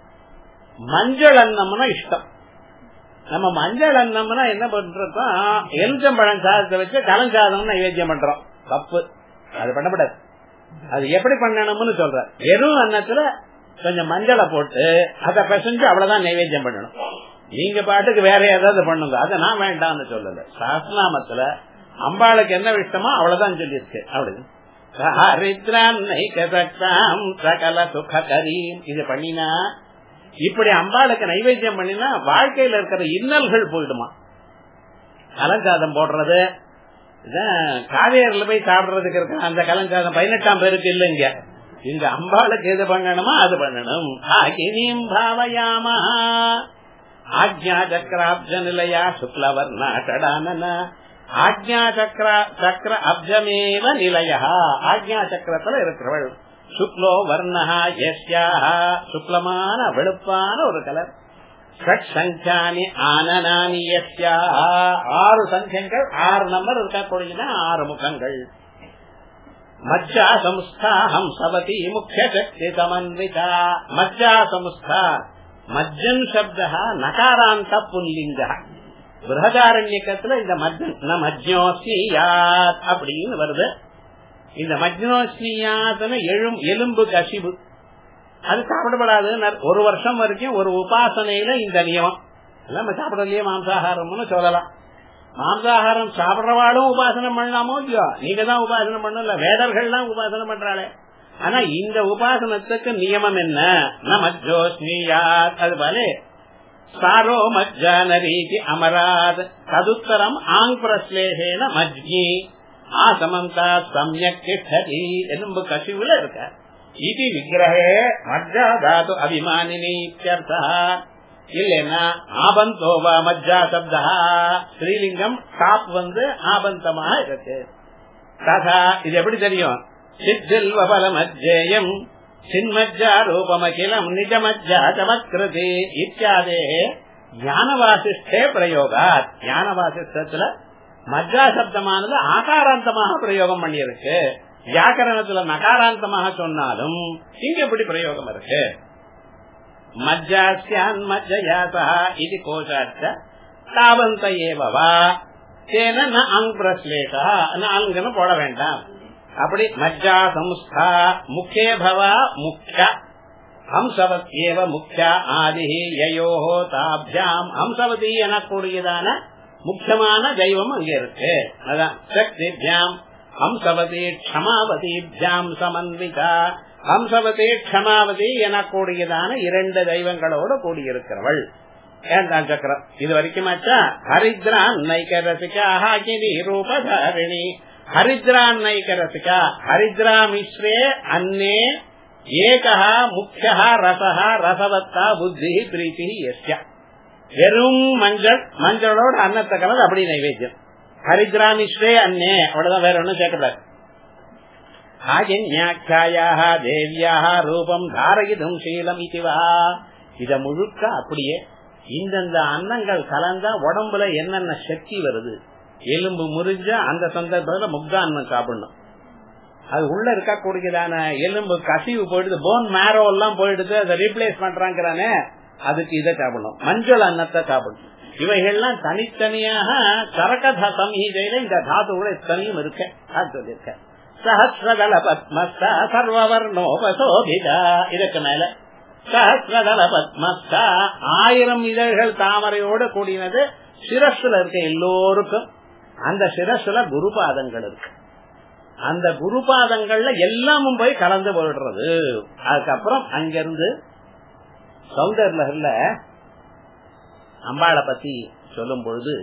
மஞ்சள் அன்னம்னா இஷ்டம். நம்ம மஞ்சள் அன்னம்னா என்ன பண்றோம்? எலுச்சம்பழம் சாதத்தை வச்சு கலஞ்சாதம் நைவேத்தியம் பண்றோம். தப்பு, அது பண்ணப்படாது. அது எப்படி பண்ணணும்னு சொல்ற. வெறும் அன்னத்துல கொஞ்சம் மஞ்சளை போட்டு அதை பிசைஞ்சு அவ்வளவுதான் நைவேத்தியம் பண்ணணும். நீங்க பாட்டுக்கு வேற ஏதாவது பண்ணுங்க, அதை நான் வேண்டாம்னு சொல்லல. சாஸ்திரநாமத்துல அம்பாளுக்கு என்ன இஷ்டமோ அவ்வளவுதான் சொல்லியிருக்கு. அப்படி சகல சுகரீம் இது பண்ணினா இப்படி அம்பாளுக்கு நைவேத்தியம் பண்ணினா வாழ்க்கையில இருக்கிற இன்னல்கள் போயிடுமா. கலஞ்சாதம் போடுறது காவேரியில போய் சாப்பிடுறதுக்கு இருக்கு அந்த கலஞ்சாதம் பதினெட்டாம் பேருக்கு இல்லைங்க. இங்க அம்பாளுக்கு எது பண்ணணுமோ அது பண்ணணும். ஆகினீம் பாவயாமா ஆக்ஞா சக்கராப்ஜ நிலையா சுக்லவர்ணா டடானன ஆக்ஞா சக்கர சக்கர அப்ஜமேவ நிலையா ஆக்ஞா சக்கரத்துல இருக்கிறவள் சுக்லோ வர்ணஹ யஸ்யாஹ சுக்லமான வெளுப்பான ஒரு கலர். ஷட் சங்கானி ஆனனானி யஸ்யாஹ ஆறு சங்கங்கள் ஆறு நம்பர் இருக்கக்கூடியது ஆறு முகங்கள். மஜ்ஜா சம்ஸ்தா ஹம்சவதி முக்கிய சக்தி சமன்விதா. மஜ்ஜா சம்ஸ்தா மஜ்ஜன் சப்தா நகாராந்த புல்லிங்க. பிருஹதாரண்யக்கத்துல இந்த மஜ்ஜோஸ்மியாத் அப்படின்னு வருது. இந்த மஜ்னோஸ்மியாத்னு எலும்பு கசிவு அது சாப்பிடப்படாது. ஒரு வருஷம் வரைக்கும் ஒரு உபாசனையில இந்த நியமம் எல்லாம் சாப்பிடலையே மாம்சாகாரம்னு சொல்லலாம். மாம்சாகாரம் சாப்பிடறவாளும் உபாசனை பண்ணலாமோ இல்லையோ? நீங்க தான் உபாசனை பண்ணல, வேதர்கள்லாம் உபாசனை பண்றாளே. ஆனா இந்த உபாசனத்துக்கு நியமம் என்ன? மஜ்ஜோஸ்மியாத். அது போல சாரோ மஜ்ஜானரீதி அமராத் ததுத்தரம் ஆங் பிரஸ்லேஷேன மஜ்ஜி ஆசமந்தா சம்யக் திஷ்டதி. எலும்பு கசிவுல இருக்க இது விக்கிரகே மஜ்ஜா தாது அபிமானினி இத்யர்த்தः. இல்லைன்னா ஆபந்தோவா மஜ்ஜா சப்தா ஸ்ரீலிங்கம் டாப் வந்து ஆபந்தமாக இருக்கு. ததா இது எப்படி தெரியும்? சித்தில் வபல மஜ்ஜேயம் சின்மஜ்ஜா ரூபமகிலம் நிஜமஜ்ஜா சமக்ருதி இத்தியாதே ஞானவாசிஷ்டே பிரயோகாத். ஞானவாசிஷ்டத்துல மஜ்ஜா சப்தமானது ஆகாராந்தமாக பிரயோகம் பண்ணியிருக்கு. வியாக்கரணத்துல நகாராந்தமாக சொன்னாலும் இங்க எப்படி பிரயோகம் இருக்கு? மஜ்ஜாஸ்யான் மஜ்ஜயாசா இது கோஷாச்ச தாவந்த ஏவவா தேன ந அங் பிரஸ்லேஷா அங்கன்னு போட வேண்டாம். அப்படி மஜ்ஜா சம்ஸ்தா முக்கே பவா முக்ய ஹம்சவத் ஏவ முக்ய ஆதி யயோஹோ தாப்யாம் ஹம்சவதி எனக்கூடியதான முக்கியமான தெய்வம் அங்க இருக்கு. அதான் சக்திபியாம் ஹம்சவதி க்ஷமாவதிபியாம் சமன்விதா. ஹம்சவதி க்ஷமாவதி எனக்கூடியதான இரண்டு தெய்வங்களோடு கூடியிருக்கிறவள் ஏந்தான் சக்கரம். இது வரைக்கும் ஹரித்ரான் நைக ரசிகா ஹாகினி ரூபதாரிணி. ஹரித்ரான் நைக ரசிகா ஹரித்ரா மிஸ்ரே அன்னே ஏகா முக்கிய ரசஹ ரசவத்தா புத்தி பிரீத்தி யஸ்ய. வெறும் மஞ்சள் மஞ்சளோட அன்னத்தை கலந்து அப்படி நைவேத்தியம். ஹரித்ரா மிஸ்ரே அன்னே அவ்வளவுதான், வேற ஒன்னும் சேர்க்கப்படாது. ஆஜன்யாக்கியாயாக தேவியாக ரூபம் தாரகிதும் சீலம் இதுவா. இத முழுக்க அப்படியே இந்தந்த அன்னங்கள் கலந்தா உடம்புல என்னென்ன சக்தி வருது. எலும்பு முறிஞ்ச அந்த சந்தர்ப்பத்துல முக்தா அன்னம் சாப்பிடணும். அது உள்ள இருக்கக்கூடியதான எலும்பு கசிவு போயிடுது, போன் மேரோ எல்லாம் போயிடுது, அதை ரீப்ளேஸ் பண்றாங்கிறானே, அதுக்கு இதை சாப்பிடணும். மஞ்சள் அன்னத்தை சாப்பிடணும். இவைகள்லாம் தனித்தனியாக சரக சம்ஹிதையில இந்த தாதுவோட தனியும் இருக்க சொல்லியிருக்க. சஹஸ்ரதல பத்மஸ்தா சர்வவர்ணோபசோபிதா. இதுக்கு மேல சஹஸ்ரதல பத்மஸ்தா ஆயிரம் இதழ்கள் தாமரையோடு கூடினது சிரஸ்ல இருக்க எல்லோருக்கும். அந்த சிரஸ்ல குருபாதங்கள் இருக்கு. அந்த குருபாதங்கள்ல எல்லாமும் போய் கலந்து போயிடுறது. அதுக்கப்புறம் அங்கிருந்து சௌந்தர்லகர்ல அம்பாளை பத்தி சொல்லும் பொழுது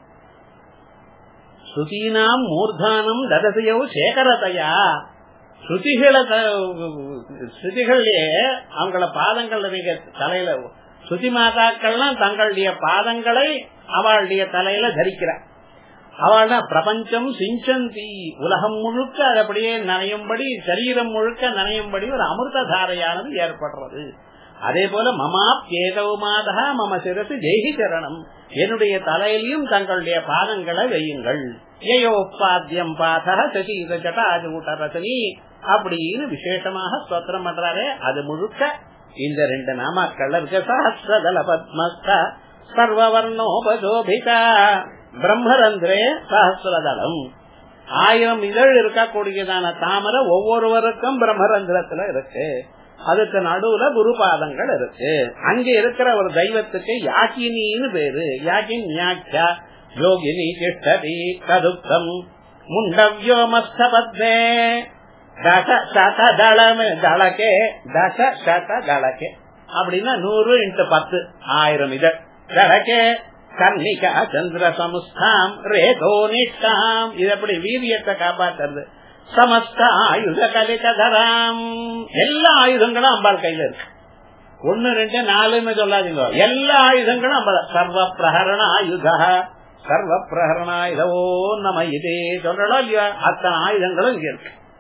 ஸ்ருதீனாம் மூர்தானம் ததசையோ சேகரதையா. ஸ்ருதிகளை ஸ்ருதிகளே அவங்கள பாதங்கள் நீங்க தலையில ஸ்ருதி மாதாக்கள்லாம் தங்களுடைய பாதங்களை அவளுடைய தலையில தரிக்கிறார். அவள் பிரபஞ்சம் சிஞ்சந்தி உலகம் முழுக்க அது அப்படியே நனையும்படி, சரீரம் முழுக்க நனையும்படி ஒரு அமிர்த தாரையானது ஏற்படுறது. அதே போல மமா கேதவுமாதா மம சிரசு ஜெய்கி சரணம், என்னுடைய தலையிலையும் தங்களுடைய பாதங்களை வையுங்கள். ஏயோபாத்தியம் பாதக சசீத ஜட்டாஜூட்ட ரசனி அப்படின்னு விசேஷமாக ஸ்தோத்திரம் பண்றாரே, அது முழுக்க இந்த ரெண்டு நாமாக்கள் இருக்க. சஹஸ்ரதல பத்மஸ்த சர்வவர்ணோபசோபிதா பிரம்மரந்திரே சஹஸ்ரதலம். ஆயிரம் இதழ் இருக்கக்கூடியதான தாமரை ஒவ்வொருவருக்கும் பிரம்மரந்திரத்துல இருக்கு. அதுக்கு நடுவுல குருபாதங்கள் இருக்கு. அங்க இருக்கிற ஒரு தெய்வத்துக்கு யாக்கினின்னு பேரு. யாக்கின் ஞாக்யா யோகினி திஷ்டதி ததுக்தம் முண்டவ்யோமஸ்தபத்மே தச சத தளமே தளக்கே தச சத தளக்கே அப்படின்னா நூறு இன்ட்டு பத்து ஆயிரம் இதழ். தளக்கே கர்ணிகா சந்திர சமுஸ்தாம் ரேதோ நிஷ்டாம். இது எப்படி வீரியத்தை காப்பாற்றுறது. சமஸ்த ஆயுத கலிதராம். எல்லா ஆயுதங்களும் அம்பாள் கையில இருக்கு. ஒன்னு ரெண்டு நாலுன்னு சொல்லாதீங்க, எல்லா ஆயுதங்களும் அம்பாள். சர்வ பிரகரண ஆயுத சர்வ பிரகரணாயுதவோ நம்ம இதே சொல்லலாம் இல்லையா. அத்தனை ஆயுதங்களும் இங்க இருக்கு.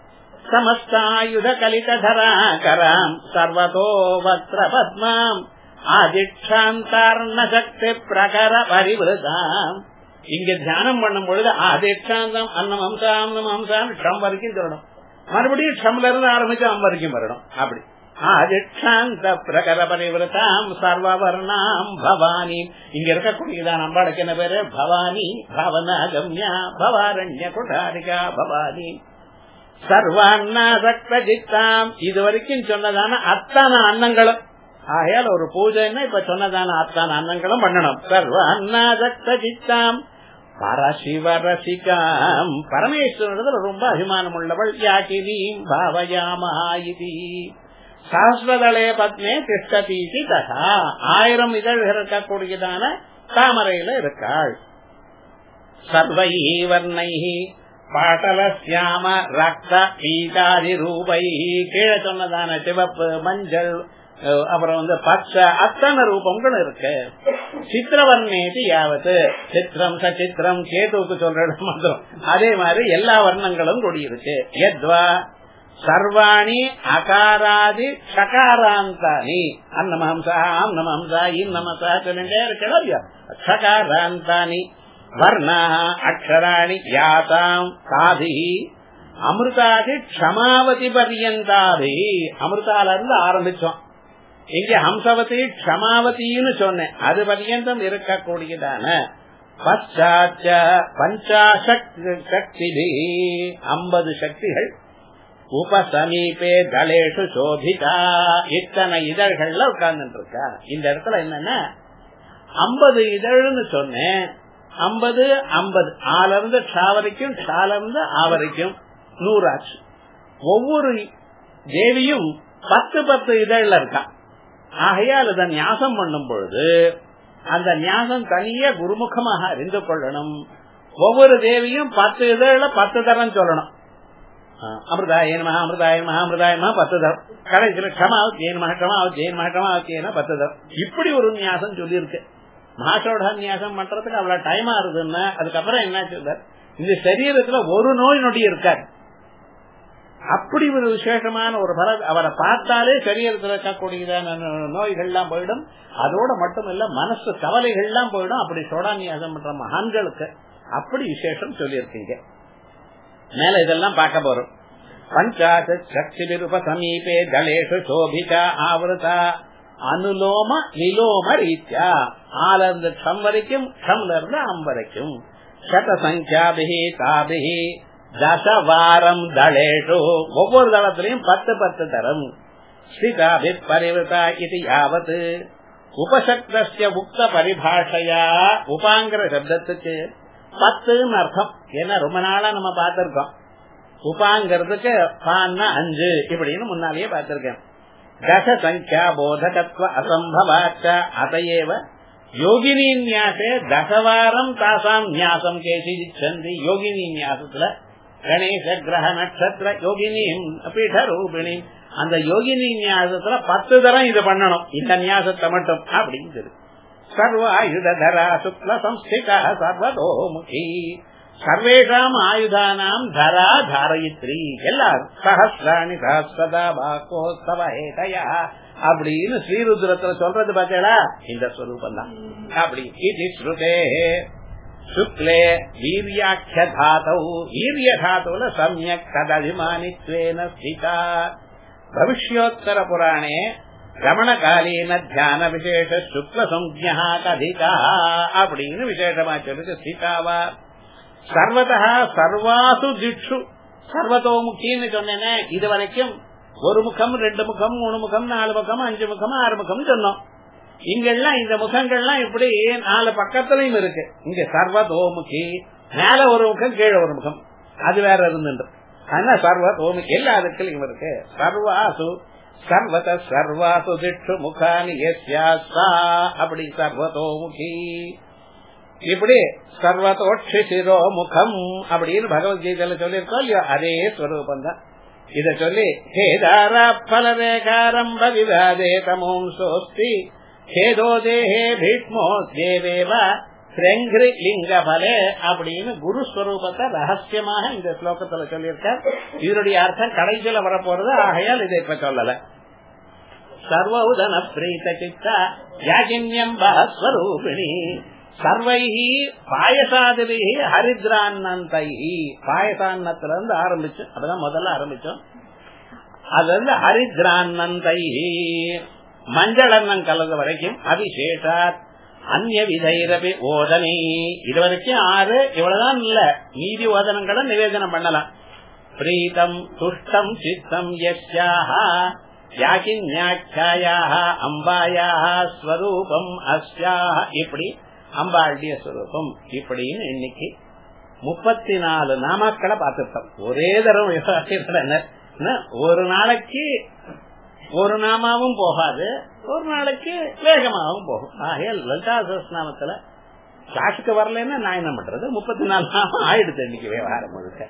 சமஸ்தாயுத கலிதராம் சர்வதோ வக்ர பத்மாம் ஆதிக்ஷாந்தார்ண சக்தி பிரகர பரிவிருதாம். இங்க தியானம் பண்ணும் பொழுது ஆதிக்ஷாந்தம் அன்னம் அம்சம் அன்னம் அம்சம் ஷம் வரைக்கும் சொல்லணும். மறுபடியும் ஷம்ல இருந்து ஆரம்பிச்சு அம் வரைக்கும் வரணும். அப்படி ஆதிக்ஷாந்த பிரகர பரிவிருதாம் சர்வவர்ணாம் பவானி. இங்க இருக்கக்கூடியதான் அம்பாளுக்கு என்ன பேரு? பவானி பவனா கம்யா பவாரண்ய குடாரிகா பவானி சர்வாண்ணா சக்த ஜித்தாம். இது வரைக்கும் சொன்னதான அத்தனை அன்னங்களும் ஆகையால் ஒரு பூஜைன்னா இப்ப சொன்னதான அத்தனை அன்னங்களும் பண்ணணும். சர்வ அண்ணா சக்த ஜித்தாம் பரசிவ ரசிகாம். பரமேஸ்வரன் ரொம்ப அபிமானம் உள்ளவள். யாகினீம் பாவயாமஹாயிதி சஹஸ்ரதளே பத்மே திஷ்டதீதி ததா. ஆயிரம் இதழ்கள் இருக்கக்கூடியதான தாமரையில இருக்காள். சர்வை வர்ணைஹி பாட்டலஸ்யாம ரக்த பீதாதி ரூபை. கீழே சொன்னதான சிவப்பு மஞ்சள் அப்புறம் வந்து பச்சை அத்தனை ரூபங்கள் இருக்கு. சித்திரவர்ணேதி யாவத்து சித்திரம் சச்சித்திரம் கேதுவுக்கு சொல்ற மந்திரம் அதே மாதிரி எல்லா வர்ணங்களும் கூடியிருக்கு. எத்வா சர்வாணி அகாராதி சகாராந்தானி அன்னமஹம்சா அன்னமஹம்சா இன்னமசா சொல்லிட்டே இருக்கா. சகாராந்தானி வர்ணா அக்ஷராணி யாதாம் சாதி அமிர்தாதி க்ஷமாவதி பர்யந்தாதி. அமிர்தால இருந்து ஆரம்பிச்சோம். இங்க ஹம்சவதி க்ஷமாவதினு சொன்னேன். அது பர்யந்தம் இருக்கக்கூடியதான பச்சாச்ச பஞ்சாசக்தி ஐம்பது சக்திகள் உபசமீபே தலேஷு சோபிதா. இத்தனை இதழ்கள்ல உட்கார்ந்து இருக்கா. இந்த இடத்துல என்னன்னா ஐம்பது இதழ்னு சொன்னேன். ஐம்பது ஐம்பது ஆல இருந்து ஷா வரைக்கும் ஷால இருந்து ஆ வரைக்கும் நூறாச்சு. ஒவ்வொரு தேவியும் பத்து பத்து இதழ்ல இருக்கா. ஆகையால் அதை நியாசம் பண்ணும் பொழுது அந்த நியாசம் தனியே குருமுகமாக அறிந்து கொள்ளணும். ஒவ்வொரு தேவியும் பத்து இதழ்ல பத்து தரம் சொல்லணும். அமிர்தாய நமஹ அமிர்தாய நமஹ அமிர்தாய நமஹ பத்து தரம். கடைசியில க்ஷமாவதி நமஹ க்ஷமாவதி நமஹ க்ஷமாவதி பத்து தரம். இப்படி ஒரு நியாசம் சொல்லி இருக்கு. மகாசோட நியாசம் பண்றதுக்கு அவ்வளவு டைம் ஆகுதுன்னா அதுக்கப்புறம் என்ன சொல்ற, இந்த சரீரத்துல ஒரு நோய் நொடி இருக்காது. அப்படி ஒரு விசேஷமான ஒரு பலம். அவரை பார்த்தாலே சரீரத்தில் இருக்கக்கூடியதான நோய்கள்லாம் போயிடும். அதோட மட்டும் இல்ல மனசு கவலைகள்லாம் போயிடும். அப்படி சோடாநியாசம் பண்ற மகான்களுக்கு அப்படி விசேஷம் சொல்லியிருக்கீங்க. மேல இதெல்லாம் பார்க்க போறோம். பஞ்சாச சக்தி விருப சமீபே தலேஷு சோபிதா ஆவருதா அனுலோம நிலோம ரீத்யா. ஆலர்ந்து ஷம் வரைக்கும் ஷம்ல இருந்து அம் வரைக்கும் சத சங்கியாபிஹி தாபிஹி தசவாரம் தளேஷு. ஒவ்வொரு தளத்திலையும் பத்து பத்து தரம். ஸ்ரீதாபி பரிவதா இது யாவத் உபசக்திய உக்த பரிபாஷையா. உபாங்கிற சப்தத்துக்கு பத்துன்னு அர்த்தம். ஏன்னா ரொம்ப நாளா நம்ம பார்த்திருக்கோம். உபாங்கிறதுக்கு பான்னா அஞ்சு இப்படின்னு முன்னாலேயே பார்த்திருக்கேன். தச சங்கியா போதகத்வ அசம்பவாச்ச அதையேவ யோகினி நியாசே தசவாரம் தாசாம் நியாசம் கேசிச்சந்தி. யோகினி நியாசத்துல கணேச கிரக நட்சத்திர யோகினி பீட ரூபிணி அந்த யோகினி நியாசத்துல பத்து தரம் இது பண்ணணும். இந்த நியாசத்தை மட்டும் அப்படின்னு சொல்லு. சர்வாயுதரா சுக்ல சம்ஸ்திதா சர்வதோமுகி சர்வேஷாம் ஆயுதானாம் தரா தாரயித்ரி. எல்லாரும் சஹஸ்ராணி சஹஸ்ரதா பாகோஸ்தவ ஹேதயா அப்படின்னு ஸ்ரீருத்ரத்துல சொல்றது பார்த்தா இந்த ஸ்வரூபம் தான். அப்படி இது ஸ்ருதே சுக்லே வீரியாக்கிய தாதௌ. வீரிய தாதுல சம்யக் ததபிமானித்வேன ஸ்திதா. பவிஷ்யோத்தர புராணே ரமணகாலீன தியான விசேஷ சுக்ல சம்ஞா கதிகா அப்படின்னு விசேஷமா சொல்லுது. ஸ்திதாவா சர்வதா சர்வாசு திக்ஷு சர்வதோமுகின்னு சொன்னேனே. இது வரைக்கும் ஒரு முகம் ரெண்டு முகம் மூணு முகம் நாலு முகம் அஞ்சு முகம் ஆறு முகம் சொன்னோம். இங்கெல்லாம் இந்த முகங்கள்லாம் இப்படி நாலு பக்கத்திலையும் இருக்கு. இங்க சர்வதோமுகி மேல ஒரு முகம் கீழே ஒரு முகம் அது வேற இருந்துட்டு ஆனா சர்வதோமுகி எல்லா இடத்துலயும் இருக்கு. சர்வாசு சர்வத சர்வாசு திக்ஷு முகானி யஸ்யாஸ்ஸா அப்படி சர்வதோமுகி. இப்படி சர்வதோட்சி சிரோ முகம் அப்படின்னு பகவத்கீதையில சொல்லியிருக்கோம் இல்லையோ அதே ஸ்வரூபம் தான். இத சொல்லி ஹேதாரா பலரேகாரம்ப விவாதே தமோம் சோஸ்தி ஹேதோ தேஹே பீஷ்மோ தேவேவ ஸ்ரேங்கிரி லிங்க பலே அப்படின்னு குரு ஸ்வரூபத்தை ரகசியமாக இந்த ஸ்லோகத்துல சொல்லியிருக்கார். இதனுடைய அர்த்தம் கடைசியில வரப்போறது. ஆகையால் இதை இப்ப சொல்லல. சர்வௌதன பிரீத சித்தா யாகின்யம் பஹஸ்வரூபிணி சர்வைஹி பாயசாதிபிஹி ஹரித்ரான்னந்தைஹி. பாயசான்னத்துல இருந்து ஆரம்பிச்சு அப்பதான் முதல்ல ஆரம்பிச்சோம். அதுல இருந்து ஹரித்ரான்னந்தைஹி மஞ்சள் அன்னம் கலந்த வரைக்கும் அபிஷேஷாத் அந்நிய விதைரபி ஓதனை இதுவரைக்கும் ஆறு. இவ்வளவுதான் இல்ல, நீதி ஓதனங்களை நிவேதனம் பண்ணலாம். பிரீதம் துஷ்டம் சித்தம் யஸ்யாஹ யாகின்யாக்யாயாஹ அம்பாயாஹ ஸ்வரூபம் அஸ்யாஹ இப்படி அம்பாளுடைய ஸ்வரூபம் இப்படின்னு இன்னைக்கு முப்பத்தி நாலு நாமாக்களை பார்த்துட்டோம். ஒரே தரம் ஒரு நாளைக்கு ஒரு நாமாவும் போகாது, ஒரு நாளைக்கு வேகமாகவும் போகும். ஆகையால் லலிதா சஹஸ்ரநாமத்துல கிளாஸுக்கு வரலன்னா நான் என்ன பண்றது? முப்பத்தி நாலு நாமம் ஆயிடுது இன்னைக்கு விவகாரம் முழுக்க.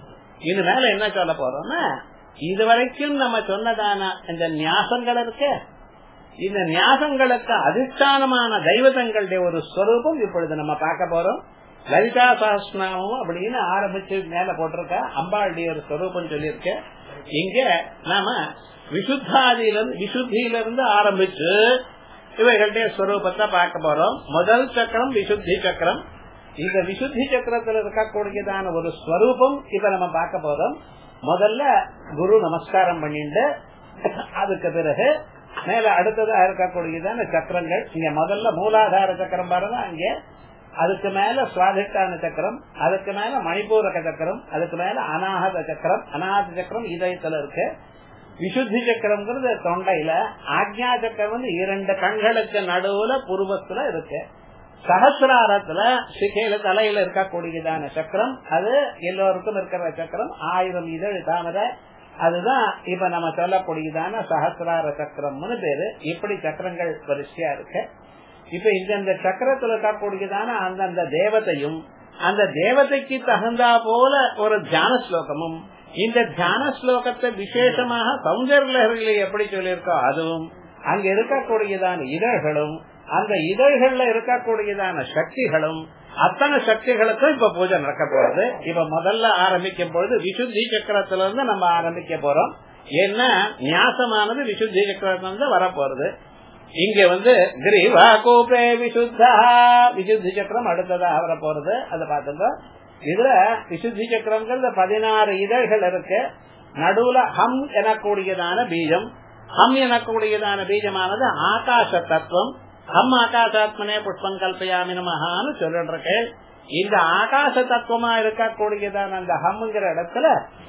இது மேல என்ன சொல்ல போறோம்னா, இதுவரைக்கும் நம்ம சொன்னதான இந்த நியாசங்கள் இருக்க, இந்த நியாசங்களுக்கு அதிஷ்டானமான தெய்வதங்களுடைய ஒரு ஸ்வரூபம் இப்பொழுது நம்ம பார்க்க போறோம். லலிதா சஹஸ்ரநாமம் அப்படின்னு ஆரம்பிச்சு மேல போட்டிருக்க அம்பாளுடைய ஒரு ஸ்வரூபம் சொல்லியிருக்க. இங்க நாம விசுத்தாதியிலிருந்து விசுத்தியிலிருந்து ஆரம்பிச்சு இவைகளுடைய ஸ்வரூபத்தை பார்க்க போறோம். முதல் சக்கரம் விசுத்தி சக்கரம். இந்த விசுத்தி சக்கரத்தில் இருக்கக்கூடியதான ஒரு ஸ்வரூபம் இப்ப நம்ம பார்க்க போறோம். முதல்ல குரு நமஸ்காரம் பண்ணிட்டு அதுக்கு பிறகு மேல அடுத்ததா இருக்கக்கூடியதான சக்கரங்கள். இங்க முதல்ல மூலாதார சக்கரம் பாருங்க, அங்கே அதுக்கு மேல சுவாதிஷ்டான சக்கரம், அதுக்கு மேல மணிப்பூரக சக்கரம், அதுக்கு மேல அநாகத சக்கரம். அநாகத சக்கரம் இதயத்துல இருக்கு. விசுத்தி சக்கரம்ங்கிறது தொண்டையில, ஆக்ஞா சக்கரம் வந்து இரண்டு கண்களுக்கு நடுவுல புருவத்துல இருக்கு. சகசிராரத்துல சிகையில தலையில இருக்கக்கூடியதான சக்கரம், அது எல்லோருக்கும் இருக்கிற சக்கரம். ஆயிரம் இதழ் தாமரை, அதுதான் இப்ப நம்ம சொல்லக்கூடியதான சகசிரார சக்கரம்னு பேரு. இப்படி சக்கரங்கள் வரிசையா இருக்கு. இப்ப இந்த சக்கரத்துல இருக்கக்கூடியதான அந்தந்த தேவதையும் அந்த தேவதைக்கு தகுந்தா போல ஒரு தியான ஸ்லோகமும், இந்த தியான ஸ்லோகத்தை விசேஷமாக சௌந்தர்யலஹரியில எப்படி சொல்லியிருக்கோ அதுவும், அங்க இருக்கக்கூடியதான இதழ்களும் அந்த இதழ்கள்ல இருக்கக்கூடியதான சக்திகளும், அத்தனை சக்திகளுக்கும் இப்ப பூஜை நடக்க போறது. இப்ப முதல்ல ஆரம்பிக்கும் பொழுது விசுத்தி சக்கரத்துல இருந்து நம்ம ஆரம்பிக்க போறோம். ஏன்னா நியாசமானது விசுத்தி சக்கரத்துல வரப்போறது. இங்க வந்து கிரீவா கோபே விசுத்தா விசுத்தி சக்கரம் அடுத்ததாக வர போறது. அதை பார்த்துங்க. இதுல விசுத்தி சக்கரங்கள் பதினாறு இதழ்கள் இருக்கு. நடுவுல ஹம் எனக்கூடியதான பீஜம். ஹம் எனக்கூடியதான பீஜமானது ஆகாச தத்துவம். ஹம் ஆகாசாத்மனே புஷ்பம் கல்பயாமி நமஹான்னு சொல்லிட்டு இந்த ஆகாச தத்துவமா இருக்கக்கூடியதான அந்த ஹம்ங்கிற இடத்துல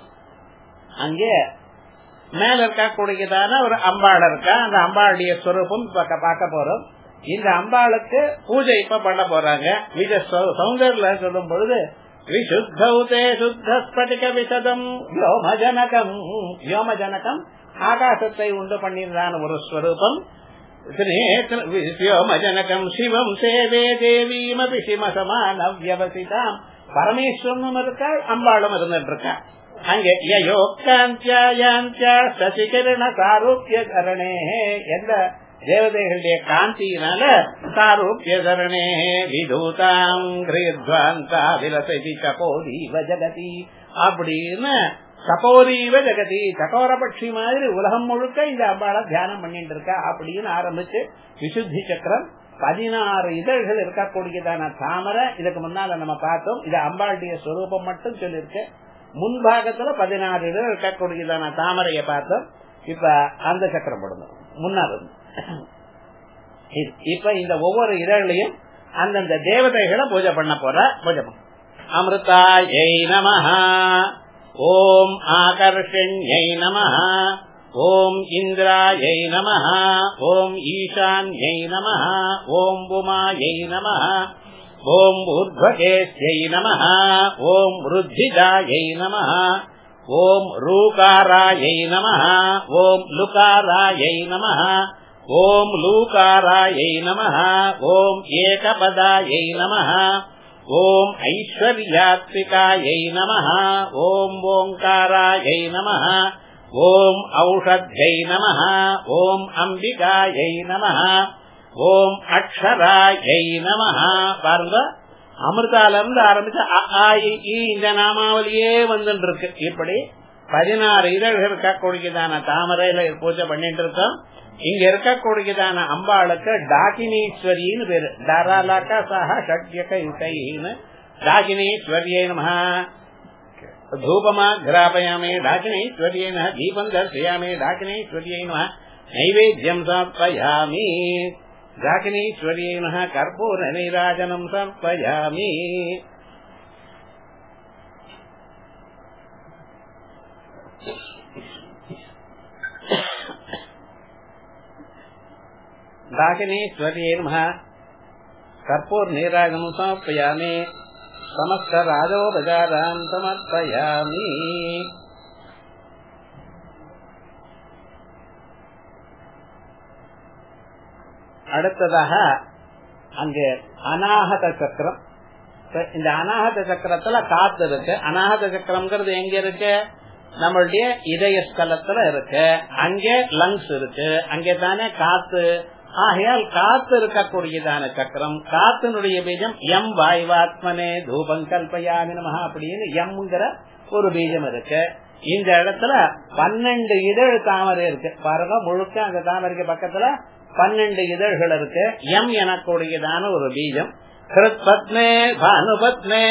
அங்கே மேல இருக்கக்கூடியதான ஒரு அம்பாள் இருக்கா. அந்த அம்பாளுடைய ஸ்வரூபம் பார்க்க போறோம். இந்த அம்பாளுக்கு பூஜை இப்ப பண்ண போறாங்க. விஜ சௌந்தர்ல சொல்லும் பொழுது விசுத்தௌதே சுத்த ஸ்படிக விசதம் வ்யோமஜனகம். வ்யோமஜனகம் ஆகாசத்தை உண்டு பண்ணியிருந்தான ஒரு ஸ்வரூபம். வ்யோமஜனகம் சிவம் சேவே தேவீமபி சிமசமான வியவசிதாம். பரமேஸ்வரனும் இருக்கா, அம்பாளும் இருந்துட்டு இருக்கா. அங்கே சசிகரண சாரூபிய கரணே எந்த தேவதைகளுடைய காந்தியினால சாரூபிய கரணே விதூதாம் கிரீத்வாந்தா விலசதி சகோரீவ ஜகதி அப்படின்னு சகோரீவ ஜகதி சகோரபட்சி மாதிரி உலகம் முழுக்க இந்த அம்பாளை தியானம் பண்ணிட்டு இருக்கா அப்படின்னு ஆரம்பிச்சு விசுத்தி சக்கரம் பதினாறு இதழ்கள் இருக்கக்கூடியதான தாமரை. இதுக்கு முன்னால நம்ம பார்த்தோம். இது அம்பாளுடைய ஸ்வரூபம் மட்டும் சொல்லிருக்கு. முன்பாகத்துல பதினாறு இதழ் இருக்கக்கூடியதான தாமரையை பார்த்தோம். இப்ப அந்த சக்கரம் போடணும் முன்னாடி. இப்ப இந்த ஒவ்வொரு இதழையும் அந்தந்த தேவதைகளை பூஜை பண்ண போற. பூஜை பண்ண அமிர்தாயை நமஹ, ஓம் ஆகர்ஷண்யை நமஹ, ஓம் இந்திராயை நமஹ, ஓம் ஈசான்யை நமஹ, ஓம் உமாயை நமஹ, ஓம் ஊர்த்வகேஸ்யை நமஹ, ஓம் ருத்திஜாயை நமஹ, ஓம் ரூகாராயை நமஹ, ஓம் லுகாராயை நமஹ, ஓம் லூகாராயை நமஹ, ஓம் ஏகபதாயை நமஹ, ஓம் ஐஸ்வர்யாத்மிகாயை நமஹ, ஓம் ஓங்காராயை நமஹ, ஓம் ஔஷத்யை நமஹ, ஓம் அம்பிகாயை நமஹ, ஓம் அக்ஷராயை நமஹ. பாருங்க, அமிர்தால இருந்து ஆரம்பிச்சு இந்த நாமாவளியே வந்துட்டு இருக்கு. இப்படி பதினாறு இதழ்கள் இருக்கக்கூடியதான தாமரையில பூஜை பண்ணிட்டு இருக்கோம். இங்க இருக்கக்கூடியதான அம்பாளுக்கு டாகினீஸ்வரின்னு பேரு. தாராலாக்கா சஹா ஷட்யக யுகைன்னு டாகினீஸ்வரியை நமஹ. தூபமா கிராபயாமே டாகினீஸ்வரியை நமஹ. தீபம் தர்சயாமே டாகினீஸ்வரியை நமஹ. நைவேத்யம் சமர்ப்பயாமி டாகினீஸ்வரியை நமஹ. கற்பூர நீராஜனம் சமர்ப்பயாமி. டாகினீஸ்வரியை நமஹ. கற்பூர நீராஜனம் சமர்ப்பயாமி. சமஸ்த ராஜோபசாரம் சமர்ப்பயாமி. அடுத்ததாக அங்கே அநாகத சக்கரம். இந்த அநாகத சக்கரத்துல காத்து இருக்கு. அநாகத சக்கரம்ங்கிறது எங்க இருக்கு? நம்மளுடைய இதய ஸ்தலத்துல இருக்கு. அங்கே லங்ஸ் இருக்கு. அங்கே தானே காத்து. ஆகையால் காத்து இருக்கக்கூடியதான சக்கரம். காத்தினுடைய பீஜம் எம் வாய்வாத்மனே தூபம் கல்பயாமி நமஹ அப்படின்னு எம்ங்கிற ஒரு பீஜம் இருக்கு. இந்த இடத்துல பன்னெண்டு இதழ் தாமரை இருக்கு. பாருங்க, முழுக்க அந்த தாமரைக்கு பக்கத்துல பன்னெண்டு இதழ்கள் இருக்கு. எம் எனக்கூடியதான ஒரு பீஜம். ஹிருத்பத்மே பானுபத்மே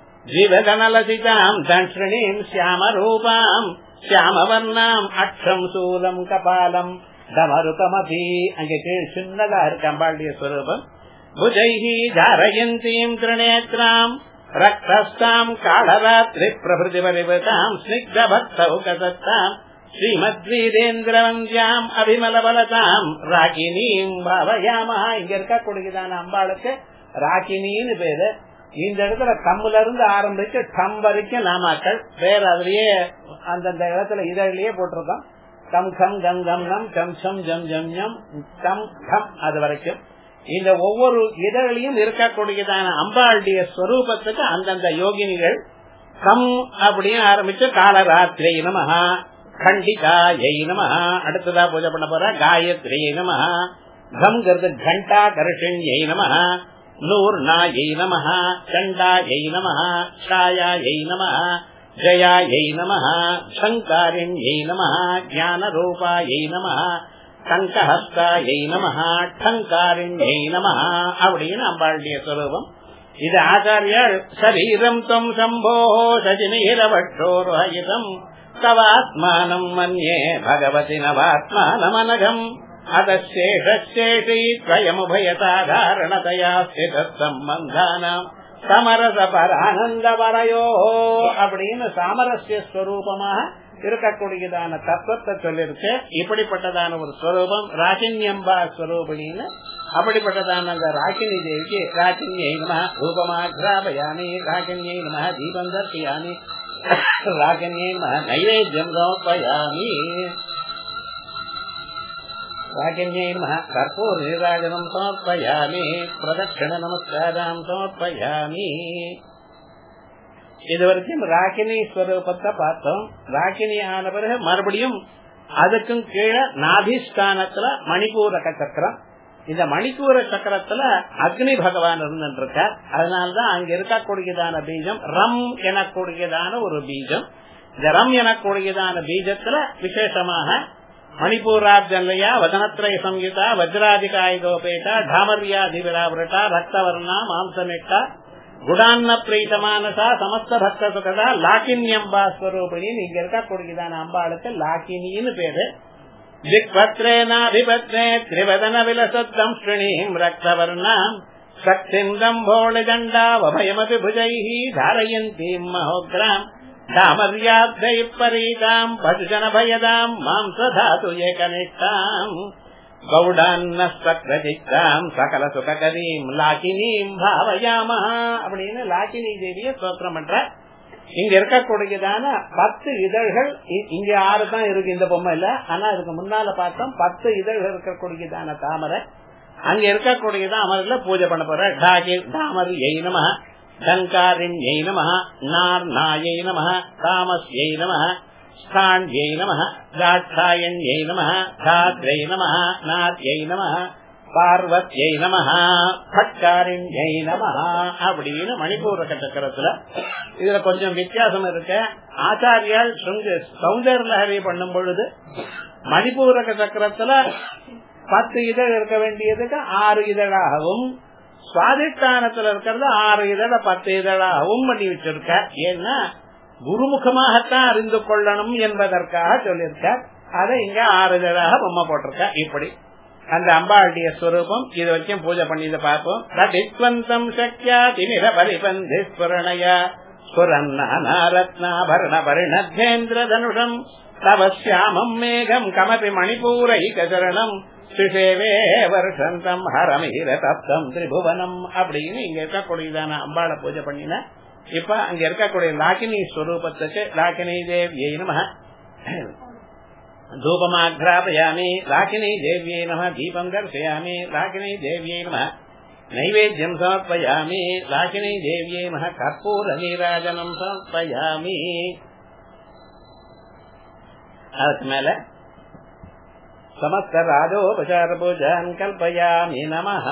ஜீவகணலசிதாம் தன்ஸ்ரீம் சியாம ரூபாம் சியாமவர்ணாம் அக்ஷம் சூலம் கபாலம் தமருகமபி. அங்கே கீழ் சின்னதா இருக்கு அம்பாளுடைய ஸ்வரூபம். புஜைஹி தாரயந்தீம் திரிநேத்ராம் ரக்தஸ்தாம் காளராத்ரி பிரபிருதி பரிவதாம் ஸ்னிக்த பக்தௌகதத்தாம் ஸ்ரீமத்வீரேந்திரவந்தியாம் அபிமலபலதாம் ராகினீம் பாவயாமஹ. இங்க இருக்கக்கூடியதான அம்பாளுக்கு ராகினின்னு பேரு. இந்த இடத்துல கம்முல இருந்து ஆரம்பிச்சு டம் வரைக்கும் நாமாக்கள் வேற. அதுலயே அந்தந்த இடத்துல இதழிலேயே போட்டிருக்கோம். கம் கம் கம் கம் நம் கம் சம் ஜம் ஜம் ஜம் கம் கம் அது வரைக்கும். இந்த ஒவ்வொரு இதழிலையும் இருக்கக்கூடியதான அம்பாளுடைய ஸ்வரூபத்துக்கு அந்தந்த யோகினிகள் கம் அப்படின்னு ஆரம்பிச்சு காலராத்திரி நமஹ, கண்டிகாயை நமஹ. அடுத்ததா பூஜை பண்ண போற காயத்ரி நமஹ. கம்ங்கிறது கண்டா கருஷிண்யை நமஹ. நூர்ணாயை நமஹ. சண்டாயை நமஹ. ஷாயாயை நமஹ. ஜயாயை நமஹ. சங்காரிண்யை நமஹ. ஞானரூபாயை நமஹ. சங்கஹஸ்தாயை நமஹ. டங்காரிண்யை நமஹ அப்படின்னு அம்பாளுடைய ஸ்வரூபம். இது ஆச்சாரியால் சரீரம் தம் சம்போ சஜினீரவட்டோர்ஹயிதம் தவாத்மானம் மன்யே பகவதி நவாத்மானமனகம் அதசேஷேஷை ஸ்வயமுபயசாதாரணதயா ஸ்திதசம்பந்தானாம் சமரச பரானந்த வரயோ அப்படின்னு சாமரஸ்ய ஸ்வரூபமாக இருக்கக்கூடியதான தத்துவத்தை சொல்லிருக்கு. இப்படிப்பட்டதான ஒரு ஸ்வரூபம் ராகின்யம்பா ஸ்வரூபிணின்னு. அப்படிப்பட்டதான அந்த ராகினி தேவிக்கு ராகின்யை நமஹ ரூபமா கிராபயாமி ராகின்யை நமஹ தீபம் தர்சயாமி ராகின்யை நமஹ நைவேத்யம் சமர்ப்பயாமி ராகின்யை நமஹ கற்பூர நீராஜனம் சமர்ப்பயாமி பிரதட்சிண நமஸ்காரம் சமர்ப்பயாமி. இதுவரைக்கும் ராகினி ஸ்வரூபத்தை பார்த்தோம். ராகினி ஆன பிறகு மறுபடியும் அதுக்கும் கீழே நாதிஸ்தானத்துல மணிப்பூரக சக்கரம். இந்த மணிப்பூர சக்கரத்துல அக்னி பகவான் இருந்துருக்கார். அதனால்தான் அங்க இருக்கக்கூடியதான பீஜம் ரம் எனக்கூடியதான ஒரு பீஜம். இந்த ரம் எனக்கூடியதான பீஜத்துல விசேஷமாக மணிப்பூரார்ஜன்யா வதனத்ரய சம்யுதா வஜ்ராதிகாயுதோபேட்டா டாமர்யாதிவிராவிரட்டா ரக்தவர்ணா மாம்சமெட்டா குடான்ன பிரீதமானசா சமஸ்த பக்த சுகதா லாக்கின்யம்பா ஸ்வரூபிணின்னு இங்க இருக்கக்கூடியதான அம்பாளுக்கு லாக்கினின்னு பேரு. திக்பத்ரேனாதிபத்ரே திரிவதன விலசத்தம் ஸ்ரீணீம் ரக்தவர்ணாம் சக்திந்தம் போளிதண்டா வபயமபி புஜைஹி தாரயந்தீம் மஹோக்ராம் தாமர்யாத்தை பரீதாம் பசுஜன பயதாம் மாம்சதாது ஏகனிஷ்டாம் கௌடான்னஸ்தக்ரதிக்தாம் சகல சுககரீம் லாக்கினீம் பாவயாமஹ அப்படின்னு லாக்கினி தேவிய ஸ்தோத்திரம் பண்ற. இங்க இருக்கக்கூடியதான பத்து இதழ்கள் இங்க ஆறு தான் இருக்கு இந்த பொம்மை இல்ல. ஆனா இதுக்கு முன்னால பார்த்தோம் பத்து இதழ்கள் இருக்கக்கூடியதான தாமரை. அங்க இருக்கக்கூடியதான் அமர்ல பூஜை பண்ண போற. தாமர் எய் நம டங்காரிண்யை நம நார்நாயை நம தாமஸ்யை நம ஸ்தாண்யை நம தாட்சாயண்யை நம தாத்ரை நம நாத்யை நம பார்வத்யை நமஹ பட்காரிண்யை நமஹ அப்படின்னு மணிப்பூரக சக்கரத்துல இதுல கொஞ்சம் வித்தியாசம் இருக்கு. ஆச்சாரியால் சௌந்தர்ய லஹரி பண்ணும் பொழுது மணிப்பூரக சக்கரத்துல பத்து இதழ் இருக்க வேண்டியதுக்கு ஆறு இதழாகவும், சுவாதிஷ்டானத்துல இருக்கிறது ஆறு இதழ பத்து இதழாகவும் பண்ணி வச்சிருக்க. ஏன்னா குருமுகமாகத்தான் அறிந்து கொள்ளணும் என்பதற்காக சொல்லியிருக்க. அதை இங்க ஆறு இதழாக பொம்மை போட்டிருக்க. இப்படி அந்த அம்பாளுடைய ஸ்வரூபம் இது வரைக்கும் பூஜை பண்ணி பார்ப்போம். ரத்வந்தம் சக்யா திமிர பரிபந்தி ஸ்வரணய ஸ்வரன்னாரத்னாபரண பரிணத்யேந்திர தனுஷம் தவஸ்யாமம் மேகம் கமபி மணிப்பூரைகரணம் ஸ்ரீசேவே வருஷந்தம் ஹரமிர தப்தம் திரிபுவனம் அப்படின்னு இங்க இருக்கக்கூடியதான அம்பாளை பூஜை பண்ணின. இப்ப அங்க இருக்கக்கூடிய லாக்கினி ஸ்வரூபத்துக்கு லாக்கினி தேவியை நமஹ தூபமாக்ராபயாமி லாக்கினி தேவியை நமஹ தீபம் தர்சயாமி லாக்கினி தேவியை நமஹ நைவேத்யம் சமர்ப்பயாமி லாக்கினி தேவியை நமஹ கற்பூர நீராஜனம் சமர்ப்பயாமி. அதுக்கு மேல சமஸ்த ராஜோபசார பூஜான் கல்பயாமி நமஹ.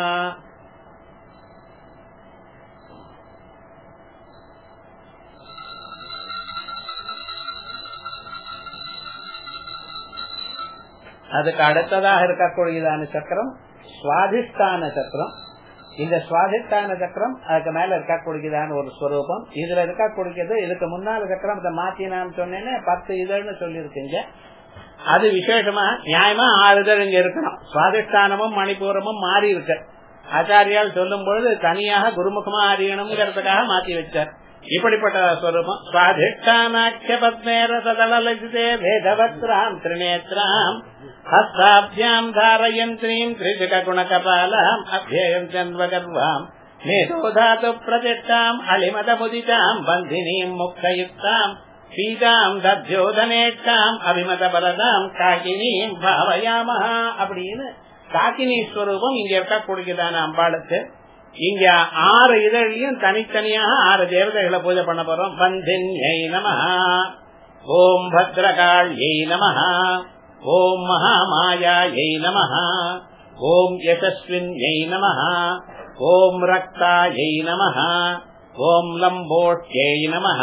அதுக்கு அடுத்ததாக இருக்கக்கூடியதான சக்கரம் சுவாதிஷ்டான சக்கரம். இந்த சுவாதிஷ்டான சக்கரம் அதுக்கு மேல இருக்கக்கூடியதான ஒரு ஸ்வரூபம். இதுல இருக்கக்கூடியது இதுக்கு முன்னால சக்கரம் மாத்தினான்னு சொன்னேன்னு பத்து இதழ்னு சொல்லி இருக்கீங்க. அது விசேஷமா நியாயமா ஆறு இதழ் இங்க இருக்கணும். சுவாதிஷ்டானமும் மணிப்பூரமும் மாறி இருக்கு. ஆச்சாரியால் சொல்லும் பொழுது தனியாக குருமுகமா அறியணுங்கிறதுக்காக மாத்தி வச்சார். இப்படிப்பட்ட ஸ்வரூபம் சுவாதிஷ்டானாட்ச பத்மேர சதலலிதே வேதவத்ராம் திரிநேத்ராம் ஹஸ்தாப்ஜாம் தாரயந்திரீம் திரிஜுக குணகபாலாம் அப்யயம் சன்வகர்வாம் மேதோதாது பிரதிஷ்டாம் அலிமத முதிதாம் பந்தினீம் முக்தயுக்தாம் சீதாம் தத்யோதனேட்டாம் அபிமத பலதாம் காக்கினீம் பாவயாமஹ அப்படின்னு காக்கினி ஸ்வரூபம் இங்க இருக்கக்கூடியதான அம்பாளுக்கு. இங்க ஆறு இதழையும் தனித்தனியாக ஆறு தேவதைகளை பூஜை பண்ண போறோம். பந்தின்யை நமஹ, ஓம் பத்ரகாள்யை நமஹ, ஓம் மகாமாயாயை நமஹ, ஓம் யசஸ்வின்யை நமஹ, ஓம் ரக்தாயை நமஹ, ஓம் லம்போட்யை நமஹ,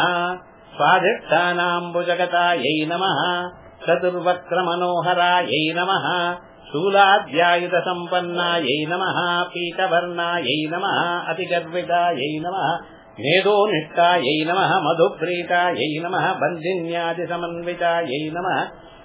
स्वादिष्ठानाम्बुजगतायै नमः, चतुर्वक्त्रमनोहरायै नमः, शूलाद्यायुधसम्पन्नायै नमः, पीतवर्णायै नमः, अतिगर्वितायै नमः, मेधोनिष्ठायै नमः, मधुप्रीतायै नमः, बन्दिन्यादिसमन्वितायै नमः,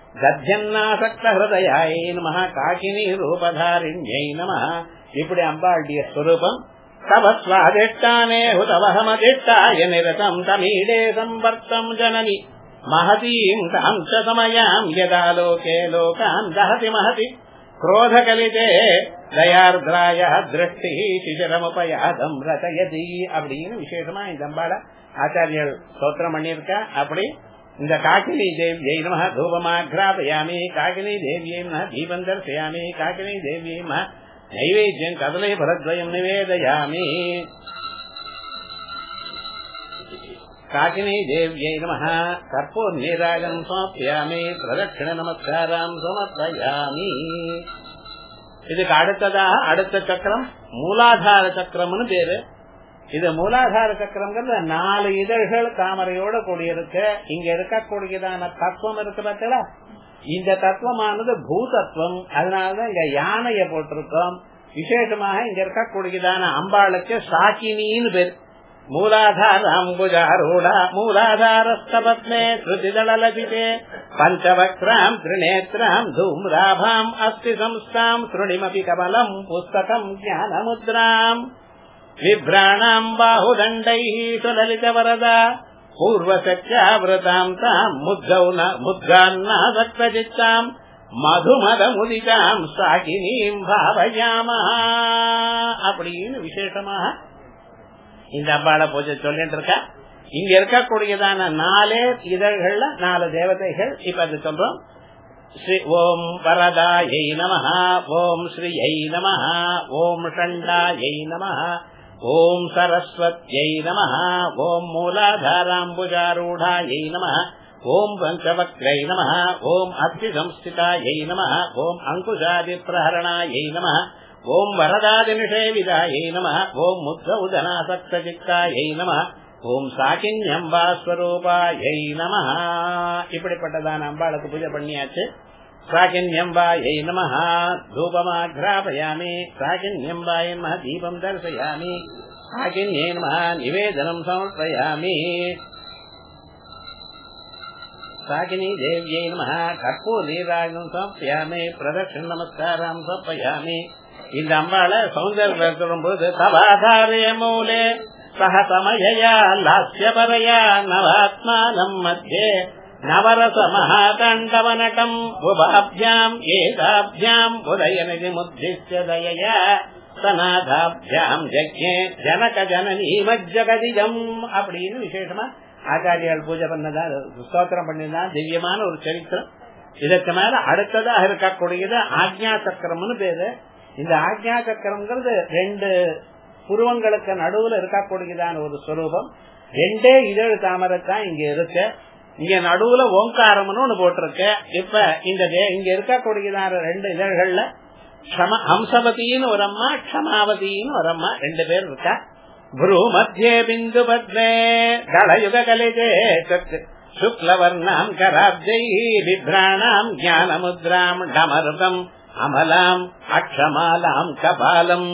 गद्यन्नासक्तहृदयायै नमः, काकिनीरूपधारिण्यै नमः. இப்படி அம்பாளுடைய ஸ்வரூபம். तव स्वादिष्टाने हुतवहमदिष्टाय निरतं तमीडे संवर्तं जननि महतीं तां च समयां यदा लोके लोकान् दहति महति क्रोधकलिते दयार्द्राय दृष्टिः शिशिरमुपयादं रचयति அப்படின்னு விசேஷமா இந்த அம்பாளை ஆச்சாரியர் ஸ்தோத்திரம் பண்ணியிருக்கா. அப்படி இந்த காக்கினி தேவியை நமஹ தூபமாக்ராபயாமி, காக்கினி தேவியை நமஹ தீபம் தர்சயாமி, காக்கினி தேவியை நமஹ நைவேத்யம் கதலை பரத்வயம் நிவேதயாமி. காக்கினி தேவியை நமஹ கற்பூர் நீராஜனம் சமர்ப்பயாமி, பிரதட்சிண நமஸ்காரம் சமர்ப்பயாமி. இதுக்கு அடுத்ததாக அடுத்த சக்கரம் மூலாதார சக்கரம்னு பேரு. இது மூலாதார சக்கரம்ங்கிறது நாலு இதழ்கள் தாமரையோட கூடியிருக்கு. இங்க இருக்கக்கூடியதான தத்துவம் இருக்கு பார்த்தா, இந்த தத்துவமானது பூதத்துவம். அதனாலதான் இங்க யானைய போட்டிருக்கோம். விசேஷமாக இங்க இருக்கக்கூடியதான அம்பாளுக்கு சாக்கினின்னு பேர். மூலாதார அம்புஜாரூடா மூலாதாரஸ்தபத்மே ஸ்ருதிதளலபிதே பஞ்சவக்ராம் திரிநேத்ராம் தூம்ராபாம் அஸ்தி சம்ஸ்தாம் ஸ்ருணிமபி கமலம் புஸ்தகம் ஞானமுத்ராம் விப்ராணாம் பாஹுதண்டைः சுலலித வரதா பூர்வசக்யாவிரதாம் தாம் முத்கௌன முத்கான்னாசக்தசித்தாம் மதுமத முதிதாம் சாகினீம் பாவயாமஹ அப்படின்னு விசேஷமாக இந்த அம்பாளை பூஜை சொல்லிட்டு இருக்கா. இங்க இருக்கக்கூடியதான நாலே இதழ்கள்ல நாலு தேவதைகள். இப்ப அது சொல்றோம். ஸ்ரீ ஓம் வரதாயை நமஹ, ஓம் ஸ்ரீயை நமஹ, ஓம் ஷண்டாயை நமஹ, ஓம் சரஸ்வத்யை நமஹ, ஓம் மூலாதாராம்புஜாரூடாயை நமஹ, ஓம் பஞ்சவக்ரை நமஹ, ஓம் அத்தி சம்ஸ்திதாயை நமஹ, ஓம் அங்குஷாதி பிரஹரணாயை நமஹ, ஓம் வரதாதி நிஷேவிதாயை நம. ஓம் முத்த உதனாசக்திக்காயை நம. ஓம் சாகின்யம்பாஸ்வரூபாயை நம. இப்படிப்பட்டதான அம்பாளுக்கு பூஜை பண்ணியாச்சு. சாகின்யம்பாயை நம. தூபமாக்ராபயாமி. சாகின்யம்பாயை நம. தீபம் தர்சயாமி. சாகின்யே நம. நிவேதனம் சமர்ப்பயாமி. சாகினி தேவியை நம. கற்பூர நீராஜனம் சமர்ப்பயாமி. பிரதட்சண நமஸ்காரம் சமர்ப்பயாமி. இந்த அம்பாளை சௌந்தர்யம் சொல்லும் போது தவாதாரே மூலே சகசமயா லாஸ்யபரயா நவாத்மானம் மத்தியே நவரச மகாதண்டவனகம் உபாபியாம் ஏதாபியாம் உதயநிதி முத்திஸ்ய தயயா சநாதாபியாம் ஜக்ஞே ஜனக ஜனனி மஜ்ஜகதிஜம் அப்படின்னு விசேஷமா ஆச்சாரியால் பூஜை பண்ணதா ஸ்தோத்திரம் பண்ணிதான் திவ்யமான ஒரு சரித்திரம். இதற்கு மேல அடுத்ததாக இருக்கக்கூடியது ஆக்ஞா சக்கரம்னு பேரு. இந்த ஆக்ஞா சக்கரம்ங்கிறது ரெண்டு புருவங்களுக்கு நடுவுல இருக்கக்கூடியதான ஒரு ஸ்வரூபம். ரெண்டே இதழ் தாமரைத்தான் இங்க இருக்கு. இங்க நடுவுல ஓங்காரம்னு ஒண்ணு போட்டிருக்கு. இப்ப இந்த இங்க இருக்கக்கூடியதான ரெண்டு இதழ்கள்ல ஹம்சவதினு ஒரு அம்மா, க்ஷமாவதினு ஒரு அம்மா, ரெண்டு பேர் இருக்கா. குரு மத்தியே பிந்து பத்மே தளயுக கலிதே சுக்லவர்ணாம் கராப்ஜை விப்ராணாம் ஞானமுத்ராம் டமருகம் அமலாம் அக்ஷமாலாம் கபாலம்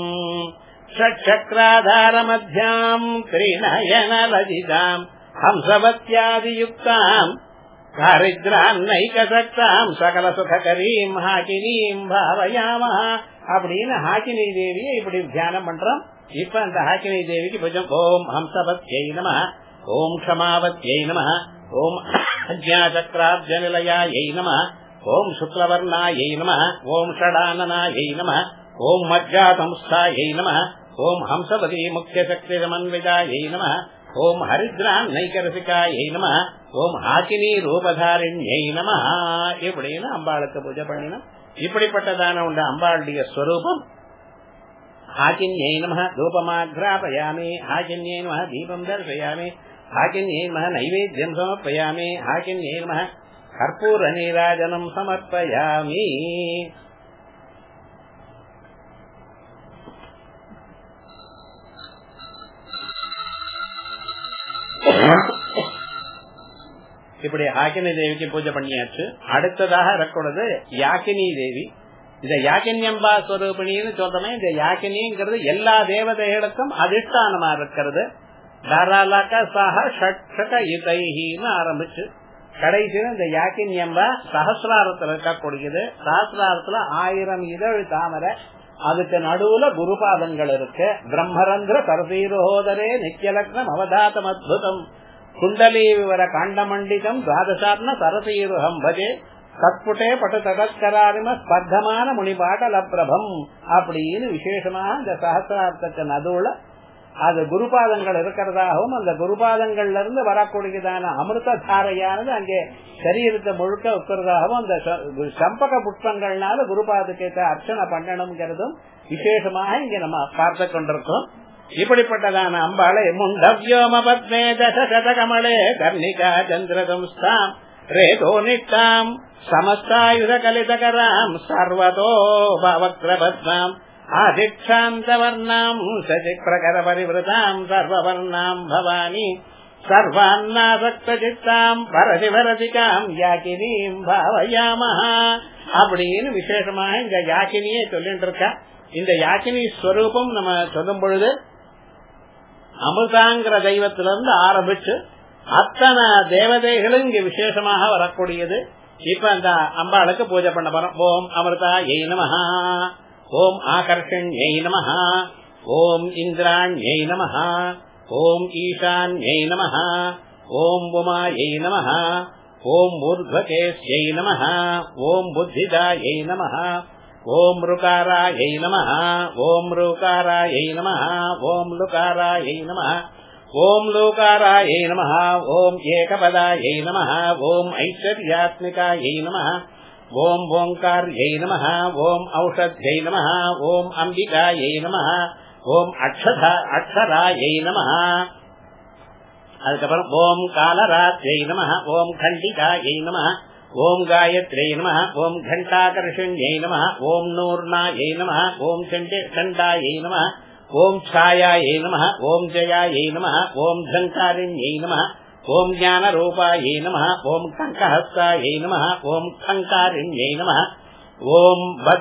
ஷட்சக்ராதாரமத்யாம் த்ரிநயன லஜிதாம் ஹம்சவத்யாதியுக்தாம் தாரித்ரான்னைகசக்தாம் சகல சுககரீம் ஹாகினீம் பாவயாமஹ அப்படின்னு ஹாகினி தேவியை இப்படி தியானம் பண்றோம். இப்ப அந்த ஹாகினி தேவிக்கு பூஜம். ஓம் ஹம்சவத்யை நமஹ. ஓம் க்ஷமாவத்யை நமஹ. ஓம் அஜ்ஞாசக்ராப்ஜநிலயாயை நமஹ. ஓம் சுக்லவர்ணாயை நமஹ. ஓம் ஷடானனாயை நமஹ. ஓம் மஜ்ஜாசம்ஸ்தாயை நமஹ. ஓம் ஹம்சவதி முக்கிய சக்தி சமன்விதாயை நமஹ. ஓம் ஹரித்ரான் நைகரசிகாயை நமஹ. ஓம் ஹாகினி ரூபதாரிண்யை நமஹ. இப்படின்னு அம்பாளுக்கு பூஜை பண்ணினோம். இப்படிப்பட்டதான உண்ட அம்பாளுடைய ஸ்வரூபம். ஹாகின்யை நமஹ தூபமாக்ராபயாமி. ஹாகின்யை நமஹ தீபம் தர்சயாமி. ஹாகின்யை நமஹ நைவேத்யம் சமர்ப்பயாமி. ஹாகின்யை நமஹ கற்பூர நீராஜனம் சமர்ப்பயாமி. இப்படி ஹாகினி தேவிக்கு பூஜை பண்ணியாச்சு. அடுத்ததாக இருக்கக்கூடாது யாக்கினி தேவி. இந்த யாக்கின்யம்பா ஸ்வரூபிணின்னு சொல்றமே, இந்த யாக்கினிங்கிறது எல்லா தேவதைகளுக்கும் அதிஷ்டானமா இருக்கிறது. தாராளக்க சக ஷட்சக இதைன்னு ஆரம்பிச்சு கடைசியில் இந்த யாக்கின்யம்பா சகசிராரத்தில் இருக்கக்கூடியது. சகசிராரத்துல ஆயிரம் இதழ் தாமரை, அதுக்கு நடுவுல குருபாதங்கள் இருக்கு. பிரம்மரந்திர சரசீரோதரே நித்யலக்னம் அவதாத்தம் அத்புதம் குண்டலி விவர காண்டமண்டிதம் துவாதசாத்ம சரசீருகம் பஜே சத்புட்டே பட்டு தகஸ்கராரிம ஸ்பர்தமான முனிபாட்டல பிரபம் அப்படின்னு விசேஷமாக இந்த சகசிரார்த்தக்கு நடுவுல அது குருபாதங்கள் இருக்கிறதாகவும், அந்த குருபாதங்கள்ல இருந்து வரக்கூடியதான அமிர்த தாரையானது அங்கே சரீரத்தை முழுக்க உட்கிறதாகவும், அந்த சம்பக புஷ்பங்கள்னால குருபாதத்தை அர்ச்சனை பண்ணணும்ங்கிறதும் விசேஷமாக இங்க நம்ம பார்த்து கொண்டிருக்கோம். இப்படிப்பட்டதான அம்பாளை முண்டவ்யோம பத்மே தசகமலே கர்ணிகா சந்திரசம்ஸ்தாம் ரேதோ நிட்டாம் சமஸ்தாயுத கலிதகராம் சர்வதோ பவக்ரபத்மாம் ஆதிக்ஷாந்தவர்ணாம் சசிப்ரகர பரிவிரதாம் சர்வவர்ணாம் பவானி சர்வான்னாசக்தித்தாம் பரதி வரதிகாம் யாக்கினீம் பாவயாமஹ அப்படின்னு விசேஷமாக இந்த யாக்கினியை சொல்லிட்டு இருக்கா. இந்த யாக்கினி ஸ்வரூபம் நம்ம சொல்லும் பொழுது அமிர்தாங்கிற தெய்வத்திலிருந்து ஆரம்பிச்சு அத்தனை தேவதைகளும் இங்க விசேஷமாக வரக்கூடியது. இப்ப அந்த அம்பாளுக்கு பூஜை பண்ண போறோம். ஓம் அமிர்தா யை நமஹ. ஓம் ஆகர்ஷண்யை நமஹ. ஓம் இந்திராண்யை நமஹ. ஓம் ஈசான்யை நமஹ. ஓம் உமாயை நமஹ. ஓம் ஊர்த்வகேஸ்யை நமஹ. ஓம் புத்திதாயை நமஹ. ஓம் ருகாராயை நமஹ. ஓம் ருகாராயை நமஹ. ஓம் லுகாராயை நமஹ. ஓம் லோகாராயை நமஹ. ஓம் ஏகபதாயை நமஹ. ஓம் ஐஸ்வர்யாத்மிகாயை நமஹ. ஓம் ஓங்கார்யை நமஹ. ஓம் ஔஷத்யை நமஹ. ஓம் அம்பிகாயை நமஹ. ஓம் அக்ஷதா அக்ஷராயை நமஹ. அதுக்கப்புறம் ஓம் காலராத்யை நமஹ. ஓம் கண்டிகாயை நமஹ. ஓம் காயத்ரே நமஹ ஓம் கண்டாகர்ஷண்யை நமஹ ஓம் நூர்ணாயை நமஹ ஓம் சண்டாயை நமஹ ஓம் சாயாயை நமஹ ஓம் ஜயாயை நமஹ ஓம் ஜங்காரிண்யை நமஹ ஓம் ஞானரூபாயை நமஹ ஓம் கங்கஹஸ்தாயை நமஹ ஓம் கங்காரிண்யை நமஹ ஓம்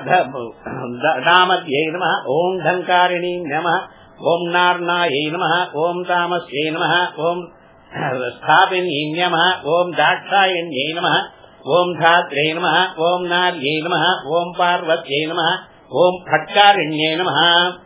தாமத்யை நமஹ ஓம் டங்காரிணி நமஹ ஓம் நார்ணாயை நமஹ ஓம் தாமஸ்யை நமஹ ஓம் ஸ்தாபின்யை நமஹ ஓம் தாட்சாயண்யை நமஹ ஓம் தாத்ரே நமஹ ஓம் நார்யை நமஹ ஓம் பார்வத்யை நமஹ ஓம் பட்காரிண்யை நமஹ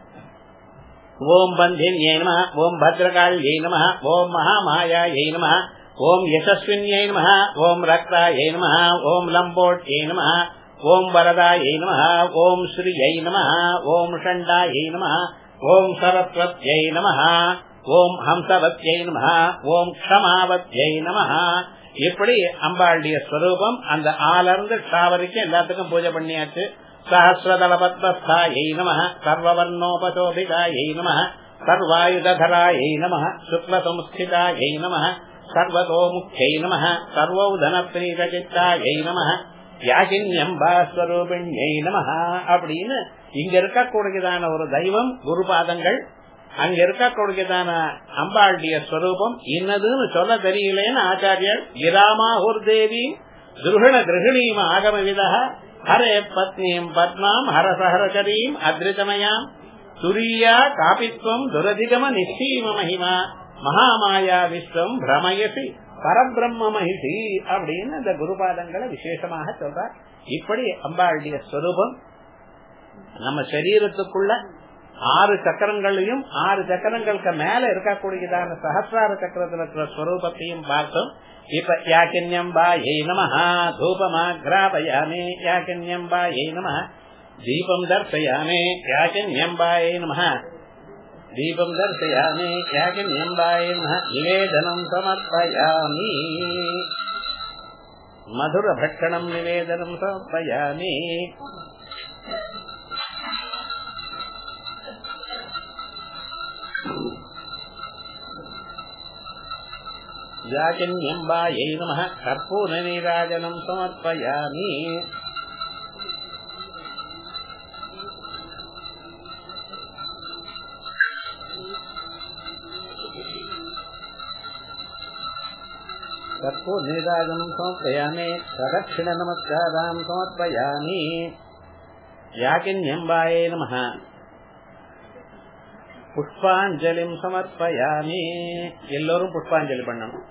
ஓம் பந்தின்யை நமஹ ஓம் பத்ரகாள்யை நமஹ ஓம் மகாமாயாயை நமஹ ஓம் யசஸ்வின்யை நமஹ ஓம் ரக்தாயை நமஹ ஓம் லம்போட்யை நமஹ ஓம் வரதாயை நமஹ ஓம் ஸ்ரீயை நமஹ ஓம் ஷண்டாயை நமஹ ஓம் சரஸ்வத்யை நமஹ ஓம் ஹம்சவத்யை நமஹ ஓம் க்ஷமாவத்யை நமஹ. இப்படி அம்பாளுடைய ஸ்வரூபம் அந்த ஆலர்ந்து ஷாவரிக்கு எல்லாத்துக்கும் பூஜை பண்ணியாச்சு. சஹஸ்ரதலபத்மஸ்தாயை நமஹ சர்வவர்ணோபசோபிதாயை நமஹ சர்வாயுதராயை நமஹ சுக்லசம்ஸ்திதாயை நமஹ சர்வதோமுக்யை நமஹ சர்வௌதனப்ரீதசித்தாயை நமஹ யாகின்யம்பாஸ்வரூபிண்யை நமஹ. அப்படின்னு இங்க இருக்கக்கூடியதான ஒரு தெய்வம் குருபாதங்கள், அங்க இருக்கக்கூடியதான அம்பாளுடைய ஸ்வரூபம் இன்னதுன்னு சொல்ல தெரியலேன்னு ஆச்சாரியர் கிராமாஹுர் தேவி துருகண கிரகிணீம் ஆகமவித ஹரே பத்னீம் பத்மாம் ஹரசஹரச்சரீம் அத்ரிதமயாம் துரியா காபித்வம் துரதிகம நிச்சீம மகிமா மகாமாயா விஸ்வம் பிரமயசி பரபிரம்ம மகிஷி அப்படின்னு இந்த குருபாதங்களை விசேஷமாக சொல்றார். இப்படி அம்பாளுடைய ஸ்வரூபம் நம்ம சரீரத்துக்குள்ள ஆறு சக்கரங்களையும் ஆறு சக்கரங்களுக்கு மேல இருக்கக்கூடியதான சஹஸ்ரார சக்கரத்தில் இருக்கிற ஸ்வரூபத்தையும் பார்த்தோம். இப்ப யாக்கின்யம்பாயை நமஹ தூபமாக்ராபயாமே யாக்கின்யம்பாயை நமஹ தீபம் தர்சயாமே யாக்கின்யம்பாயை நமஹ தீபம் தர்சயாமே யாக்கின்யம்பாயை நமஹ நிவேதனம் சமர்ப்பயாமி மதுர பட்சணம் நிவேதனம் சமர்ப்பயாமி. யாக்கின்யம்பாயை நமஹ கற்பூர நீராஜனம் சமர்ப்பயாமி. கற்பூர நீராஜனம் சமர்ப்பயாமி பிரதட்சிண நமஸ்காரம் சமர்ப்பயாமி. யாக்கின்யம்பாயை நமஹ புஷ்பாஞ்சலிம் சமர்ப்பயாமி. எல்லோரும் புஷ்பாஞ்சலி பண்ணணும்.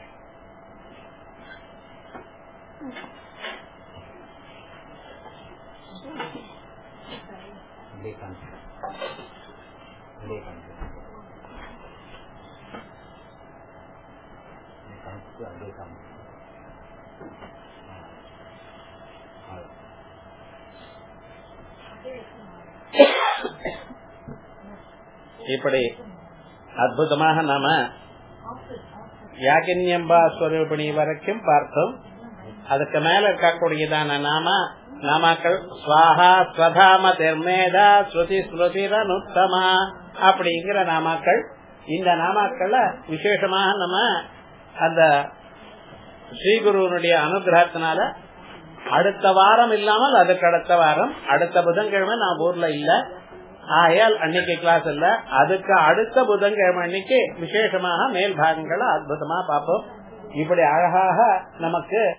இப்படி அற்புதமாக நாம யாகின்யம்பா ஸ்வரூபிணி வரைக்கும் பார்த்தோம். அதுக்கு மேல இருக்கக்கூடியதான நாம நாமாக்கள் ஸ்வாஹா ஸ்வதாம தெர்மேதா ஸ்ருதி ஸ்ருதிரனுத்தமா அப்படிங்கிற நாமாக்கள். இந்த நாமாக்கள்ல விசேஷமாக நம்ம அந்த ஸ்ரீகுருவனுடைய அனுகிரகத்தினால அடுத்த வாரம் இல்லாமல் அதுக்கு அடுத்த வாரம் அடுத்த புதன்கிழமை நான் ஊர்ல இல்ல, ஆயால் அன்னைக்கு கிளாஸ் இல்ல. அதுக்கு அடுத்த புதன்கிழமை அன்னைக்கு விசேஷமாக மேல் பாகங்களை அற்புதமா பார்ப்போம். இப்படி அழகாக நமக்கு